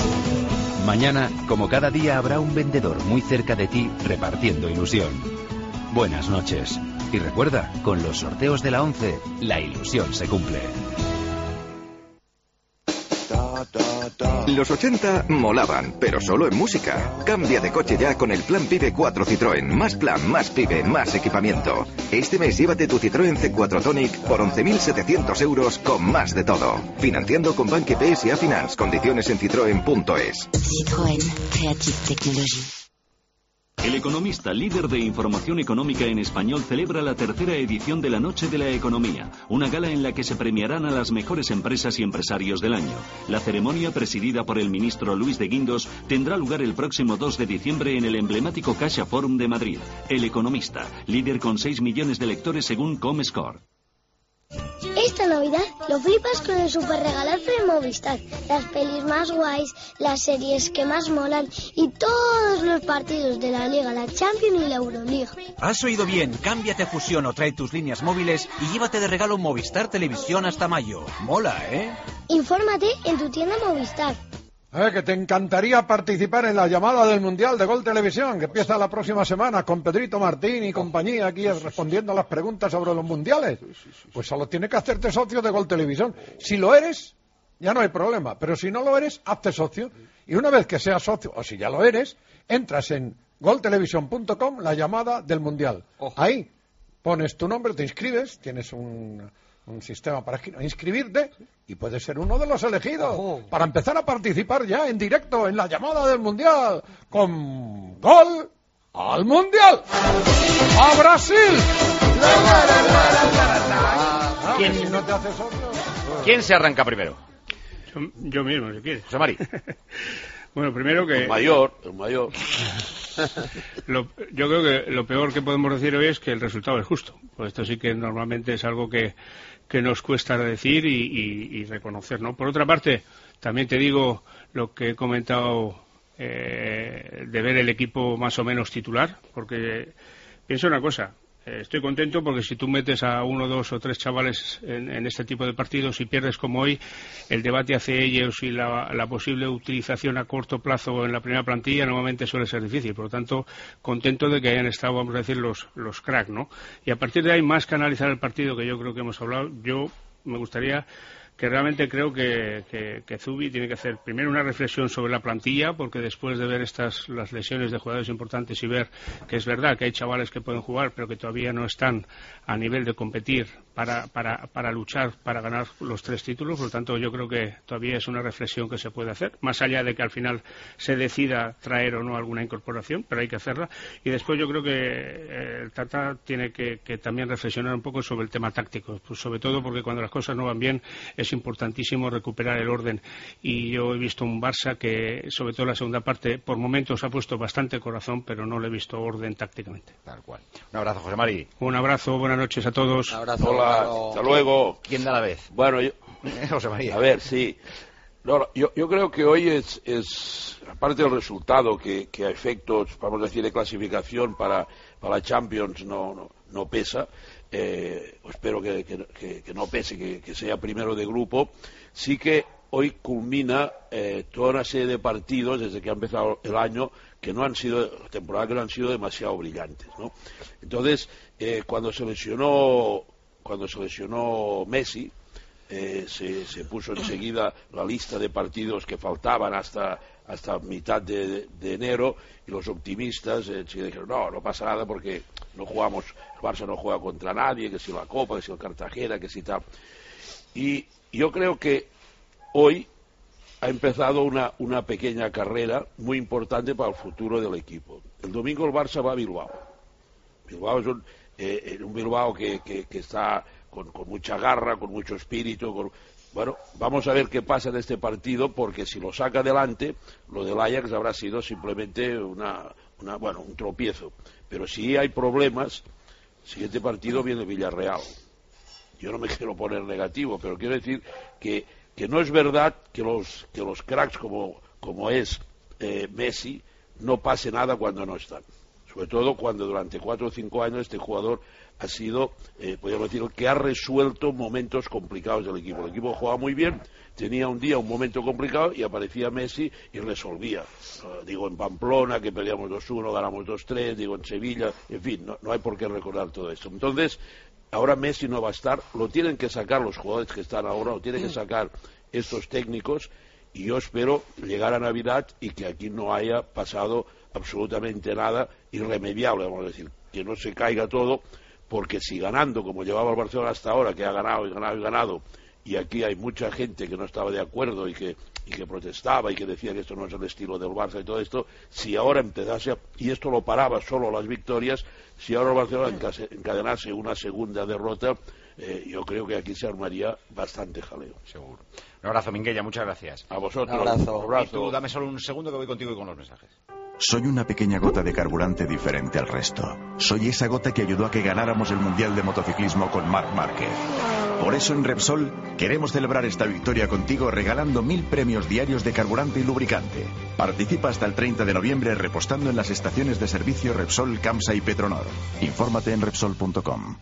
Speaker 13: Mañana, como cada día, habrá un vendedor muy cerca de ti repartiendo ilusión. Buenas noches. Y recuerda, con los sorteos de la once, la ilusión se cumple.
Speaker 1: Los ochenta molaban, pero solo en música. Cambia de coche ya con el Plan Pibe cuatro Citroën. Más plan, más Pibe, más equipamiento. Este mes llévate tu Citroën C cuatro Tonic por once mil setecientos euros con más de todo. Financiando con Banque P S y A Finance. Condiciones en citroen punto es.
Speaker 17: Citroën Creative Technology.
Speaker 22: El Economista, líder de información económica en español, celebra la tercera edición de la Noche de la Economía, una gala en la que se premiarán a las mejores empresas y empresarios del año. La ceremonia, presidida por el ministro Luis de Guindos, tendrá lugar el próximo dos de diciembre en el emblemático Caixa Forum de Madrid. El Economista, líder con seis millones de lectores según Comscore.
Speaker 7: Esta Navidad lo flipas con el super regalazo de Movistar. Las pelis más guays, las series que más molan y todos los partidos de la Liga, la Champions y la Euroliga.
Speaker 11: Has oído bien, cámbiate a Fusión o trae tus líneas móviles y llévate de regalo Movistar Televisión hasta mayo. Mola, ¿eh?
Speaker 7: Infórmate en tu tienda Movistar.
Speaker 2: Eh, que te encantaría participar en la llamada del Mundial de Gol Televisión, que empieza la próxima semana con Pedrito Martín y compañía aquí respondiendo a las preguntas sobre los mundiales. Pues solo tienes que hacerte socio de Gol Televisión. Si lo eres, ya no hay problema, pero si no lo eres, hazte socio. Y una vez que seas socio, o si ya lo eres, entras en gol televisión punto com, la llamada del Mundial. Ahí pones tu nombre, te inscribes, tienes un... un sistema para inscribirte y puedes ser uno de los elegidos oh. para empezar a participar ya en directo en la llamada del Mundial con Gol al Mundial a Brasil.
Speaker 3: ¿Quién, si no te hace socio? ¿Quién se arranca primero?
Speaker 9: Yo, yo mismo, si quieres.
Speaker 3: José Mari.
Speaker 9: Bueno, primero que...
Speaker 4: El mayor, el mayor.
Speaker 9: Lo, yo creo que lo peor que podemos decir hoy es que el resultado es justo. Pues esto sí que normalmente es algo que, que nos cuesta decir y, y, y reconocer, ¿no? Por otra parte, también te digo lo que he comentado eh, de ver el equipo más o menos titular, porque pienso una cosa. Estoy contento porque si tú metes a uno, dos o tres chavales en, en este tipo de partidos y pierdes como hoy, el debate hacia ellos y la, la posible utilización a corto plazo en la primera plantilla normalmente suele ser difícil. Por lo tanto, contento de que hayan estado, vamos a decir, los, los cracks, ¿no? Y a partir de ahí, más que analizar el partido, que yo creo que hemos hablado, yo me gustaría... que realmente creo que, que, que Zubi tiene que hacer primero una reflexión sobre la plantilla, porque después de ver estas las lesiones de jugadores importantes y ver que es verdad que hay chavales que pueden jugar pero que todavía no están a nivel de competir para, para, para luchar para ganar los tres títulos, por lo tanto yo creo que todavía es una reflexión que se puede hacer, más allá de que al final se decida traer o no alguna incorporación, pero hay que hacerla. Y después yo creo que eh, el Tata tiene que, que también reflexionar un poco sobre el tema táctico, pues sobre todo porque cuando las cosas no van bien es importantísimo recuperar el orden, y yo he visto un Barça que, sobre todo en la segunda parte, por momentos ha puesto bastante corazón, pero no le he visto orden tácticamente.
Speaker 3: Tal cual. Un abrazo, José Mari.
Speaker 9: Un abrazo, buenas noches a todos.
Speaker 6: Un abrazo.
Speaker 4: Hola, hasta luego.
Speaker 3: ¿Quién da la vez?
Speaker 4: Bueno, yo...
Speaker 3: José María.
Speaker 4: A ver, sí. No, yo, yo creo que hoy es, es aparte del resultado, que, que a efectos, vamos a decir, de clasificación para, para la Champions no, no, no pesa, eh, espero que, que, que no pese, que, que sea primero de grupo, sí que hoy culmina eh, toda una serie de partidos desde que ha empezado el año que no han sido, la temporada que no han sido demasiado brillantes, ¿no? Entonces, eh, cuando se lesionó, cuando se lesionó Messi, eh, se, se puso enseguida la lista de partidos que faltaban hasta hasta mitad de, de, de enero, y los optimistas eh, se dijeron no, no pasa nada porque no jugamos, el Barça no juega contra nadie, que si la Copa, que si el Cartagena, que si tal. Y yo creo que hoy ha empezado una, una pequeña carrera muy importante para el futuro del equipo. El domingo el Barça va a Bilbao. Bilbao es un, eh, un Bilbao que, que, que está con, con mucha garra, con mucho espíritu, con... Bueno, vamos a ver qué pasa en este partido, porque si lo saca adelante, lo del Ajax habrá sido simplemente una, una, bueno, un tropiezo. Pero si hay problemas, el siguiente partido viene Villarreal. Yo no me quiero poner negativo, pero quiero decir que, que no es verdad que los, que los cracks como, como es eh, Messi no pase nada cuando no están. Sobre todo cuando durante cuatro o cinco años este jugador ha sido, eh, podríamos decir, el que ha resuelto momentos complicados del equipo. El equipo jugaba muy bien, tenía un día un momento complicado y aparecía Messi y resolvía. Uh, digo, en Pamplona, que peleamos dos uno, ganamos dos tres, digo, en Sevilla, en fin, no, no hay por qué recordar todo esto. Entonces, ahora Messi no va a estar, lo tienen que sacar los jugadores que están ahora, lo tienen que sacar estos técnicos, y yo espero llegar a Navidad y que aquí no haya pasado absolutamente nada irremediable, vamos a decir, que no se caiga todo, porque si ganando como llevaba el Barcelona hasta ahora, que ha ganado y ganado y ganado, y aquí hay mucha gente que no estaba de acuerdo y que, y que protestaba y que decía que esto no es el estilo del Barça y todo esto, si ahora empezase, a, y esto lo paraba solo las victorias, si ahora el Barcelona encadenase una segunda derrota, eh, yo creo que aquí se armaría bastante jaleo.
Speaker 3: Seguro. Un abrazo, Minguella, muchas gracias.
Speaker 4: A vosotros.
Speaker 6: Un abrazo.
Speaker 3: Un abrazo. Y tú dame solo un segundo que voy contigo y con los mensajes.
Speaker 14: Soy una pequeña gota de carburante diferente al resto. Soy esa gota que ayudó a que ganáramos el Mundial de Motociclismo con Marc Márquez. Por eso en Repsol queremos celebrar esta victoria contigo regalando mil premios diarios de carburante y lubricante. Participa hasta el treinta de noviembre repostando en las estaciones de servicio Repsol, Camsa y Petronor. Infórmate en Repsol punto com.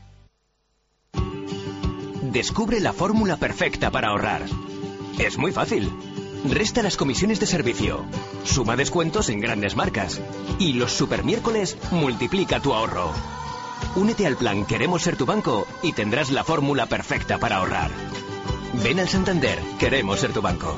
Speaker 11: Descubre la fórmula perfecta para ahorrar. Es muy fácil. Resta las comisiones de servicio, suma descuentos en grandes marcas y los supermiércoles multiplica tu ahorro. Únete al plan Queremos Ser Tu Banco y tendrás la fórmula perfecta para ahorrar. Ven al Santander, Queremos Ser Tu Banco.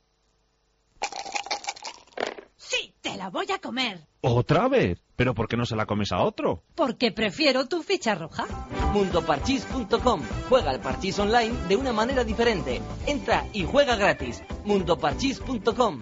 Speaker 15: Sí, te la voy a comer.
Speaker 10: ¿Otra vez? ¿Pero por qué no se la comes a otro?
Speaker 15: Porque prefiero tu ficha roja.
Speaker 18: mundo parchís punto com. Juega al parchís online de una manera diferente. Entra y juega gratis. mundo parchís punto com.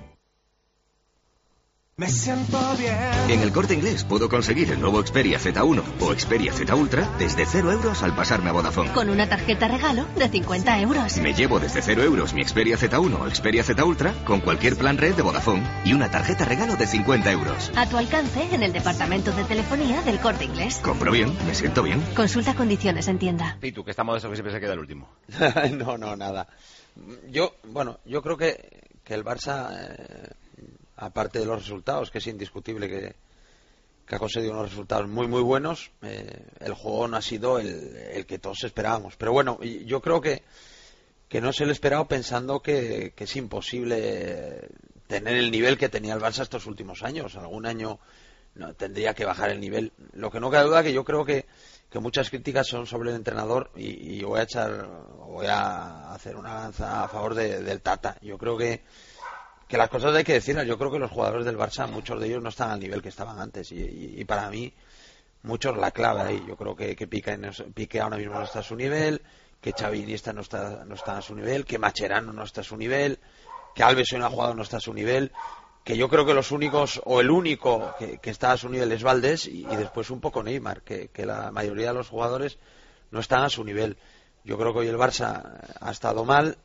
Speaker 24: Me siento bien.
Speaker 1: En El Corte Inglés puedo conseguir el nuevo Xperia Z uno o Xperia Z Ultra desde cero euros al pasarme a Vodafone.
Speaker 25: Con una tarjeta regalo de cincuenta euros.
Speaker 1: Me llevo desde cero euros mi Xperia Z uno o Xperia Z Ultra con cualquier plan red de Vodafone y una tarjeta regalo de cincuenta euros.
Speaker 25: A tu alcance en el departamento de telefonía del Corte Inglés.
Speaker 1: Compro bien, me siento bien.
Speaker 25: Consulta condiciones en tienda.
Speaker 3: Y tú, que estamos de eso que siempre se queda el último.
Speaker 6: no, no, nada. Yo, bueno, yo creo que, que el Barça... Eh... aparte de los resultados, que es indiscutible que, que ha conseguido unos resultados muy muy buenos, eh, el juego no ha sido el, el que todos esperábamos. Pero bueno, yo creo que, que no es el esperado pensando que, que es imposible tener el nivel que tenía el Barça estos últimos años. Algún año no, tendría que bajar el nivel. Lo que no cabe duda que yo creo que, que muchas críticas son sobre el entrenador y, y voy a echar, voy a hacer una lanza a favor de, del Tata. Yo creo que que las cosas hay que decirlas. Yo creo que los jugadores del Barça, muchos de ellos no están al nivel que estaban antes y, y, y para mí muchos la clave ahí. Yo creo que, que Piqué, Piqué ahora mismo no está a su nivel, que Xavi Iniesta no está, no está a su nivel, que Mascherano no está a su nivel, que Alves hoy no ha jugado, no está a su nivel, que yo creo que los únicos o el único que, que está a su nivel es Valdés y, y después un poco Neymar, que, que la mayoría de los jugadores no están a su nivel. Yo creo que hoy el Barça ha estado mal.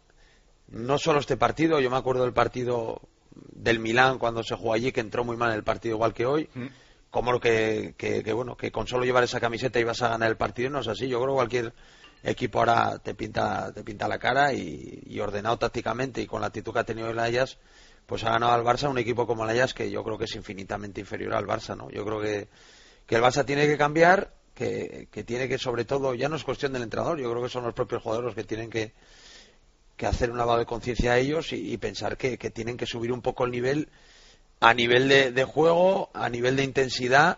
Speaker 6: No solo este partido, yo me acuerdo del partido del Milán cuando se jugó allí, que entró muy mal en el partido igual que hoy, mm. como lo que, que, que bueno, que con solo llevar esa camiseta ibas a ganar el partido, no es así. Yo creo que cualquier equipo ahora te pinta, te pinta la cara y, y ordenado tácticamente y con la actitud que ha tenido el Ajax, pues ha ganado al Barça, un equipo como el Ajax que yo creo que es infinitamente inferior al Barça, ¿no? Yo creo que, que el Barça tiene que cambiar, que, que tiene que, sobre todo, ya no es cuestión del entrenador, yo creo que son los propios jugadores los que tienen que que hacer un lavado de conciencia a ellos y, y pensar que, que tienen que subir un poco el nivel a nivel de, de juego, a nivel de intensidad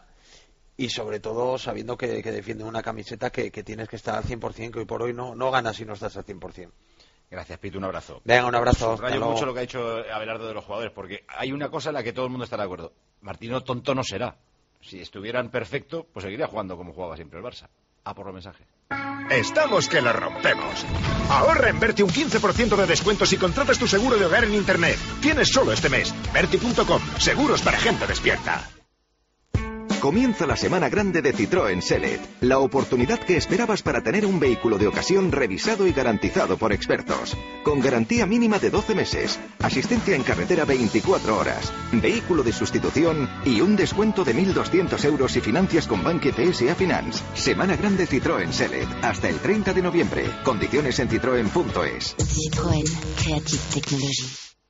Speaker 6: y sobre todo sabiendo que, que defienden una camiseta que, que tienes que estar al cien por ciento, que hoy por hoy no, no ganas si no estás al cien por ciento.
Speaker 3: Gracias, Pitu, un abrazo.
Speaker 6: Venga, un abrazo.
Speaker 3: Subrayo mucho lo que ha dicho Abelardo de los jugadores, porque hay una cosa en la que todo el mundo está de acuerdo. Martino tonto no será. Si estuvieran perfecto, pues seguiría jugando como jugaba siempre el Barça. A por los mensajes.
Speaker 26: Estamos que lo rompemos. Ahorra en Berti un quince por ciento de descuento si contratas tu seguro de hogar en Internet. Tienes solo este mes. Berti punto com. Seguros para gente despierta.
Speaker 1: Comienza la semana grande de Citroën Select, la oportunidad que esperabas para tener un vehículo de ocasión revisado y garantizado por expertos, con garantía mínima de doce meses, asistencia en carretera veinticuatro horas, vehículo de sustitución y un descuento de mil doscientos euros si financias con Banque P S A Finance. Semana grande Citroën Select, hasta el treinta de noviembre. Condiciones en citroen punto es.
Speaker 17: Citroën Creative Technology.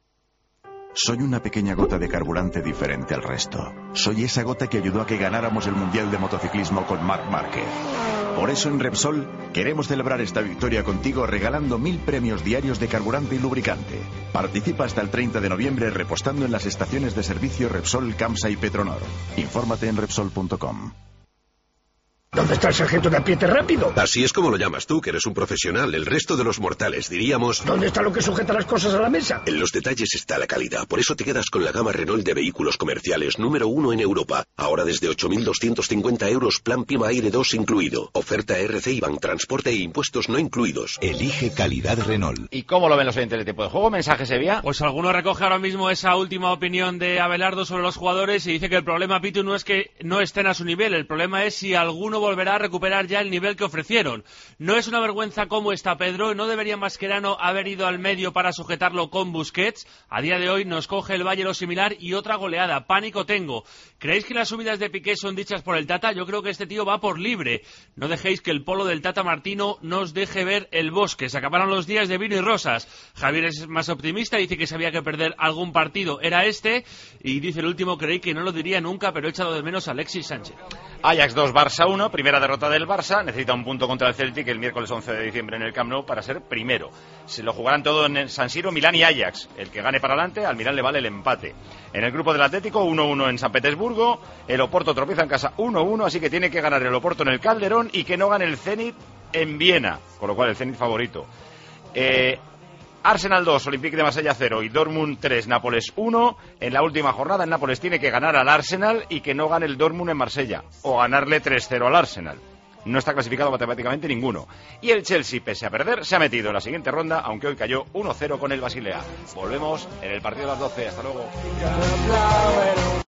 Speaker 14: Soy una pequeña gota de carburante diferente al resto. Soy esa gota que ayudó a que ganáramos el Mundial de Motociclismo con Marc Márquez. Por eso en Repsol queremos celebrar esta victoria contigo regalando mil premios diarios de carburante y lubricante. Participa hasta el treinta de noviembre repostando en las estaciones de servicio Repsol, Camsa y Petronor. Infórmate en Repsol punto com.
Speaker 27: ¿Dónde está el sargento de apriete rápido?
Speaker 23: Así es como lo llamas tú, que eres un profesional. El resto de los mortales diríamos...
Speaker 27: ¿Dónde está lo que sujeta las cosas a la mesa?
Speaker 23: En los detalles está la calidad. Por eso te quedas con la gama Renault de vehículos comerciales número uno en Europa. Ahora desde ocho mil doscientos cincuenta euros, plan Pima Aire dos incluido. Oferta R C, IBAN, transporte e impuestos no incluidos. Elige calidad Renault.
Speaker 3: ¿Y cómo lo ven los oyentes de Tiempo de Juego? ¿Mensaje Sevilla?
Speaker 28: Pues alguno recoge ahora mismo esa última opinión de Abelardo sobre los jugadores y dice que el problema, Pitu, no es que no estén a su nivel. El problema es si alguno volverá a recuperar ya el nivel que ofrecieron. No es una vergüenza cómo está Pedro, no debería Mascherano haber ido al medio para sujetarlo con Busquets. A día de hoy nos coge el Valle lo similar y otra goleada. Pánico tengo. ¿Creéis que las subidas de Piqué son dichas por el Tata? Yo creo que este tío va por libre. No dejéis que el polo del Tata Martino nos deje ver el bosque. Se acabaron los días de vino y rosas. Javier es más optimista, dice que sabía que perder algún partido era este, y dice el último, creí que no lo diría nunca, pero he echado de menos a Alexis Sánchez.
Speaker 3: Ajax dos, Barça uno, primera derrota del Barça, necesita un punto contra el Celtic el miércoles once de diciembre en el Camp Nou para ser primero. Se lo jugarán todo en San Siro, Milán y Ajax. El que gane para adelante, al Milán le vale el empate. En el grupo del Atlético, uno uno en San Petersburgo, el Oporto tropieza en casa uno uno, así que tiene que ganar el Oporto en el Calderón y que no gane el Zenit en Viena, con lo cual el Zenit favorito. Eh... Arsenal dos, Olympique de Marsella cero y Dortmund tres, Nápoles uno. En la última jornada el Nápoles tiene que ganar al Arsenal y que no gane el Dortmund en Marsella, o ganarle tres cero al Arsenal. No está clasificado matemáticamente ninguno. Y el Chelsea, pese a perder, se ha metido en la siguiente ronda, aunque hoy cayó uno cero con el Basilea. Volvemos en el partido de las doce. Hasta luego.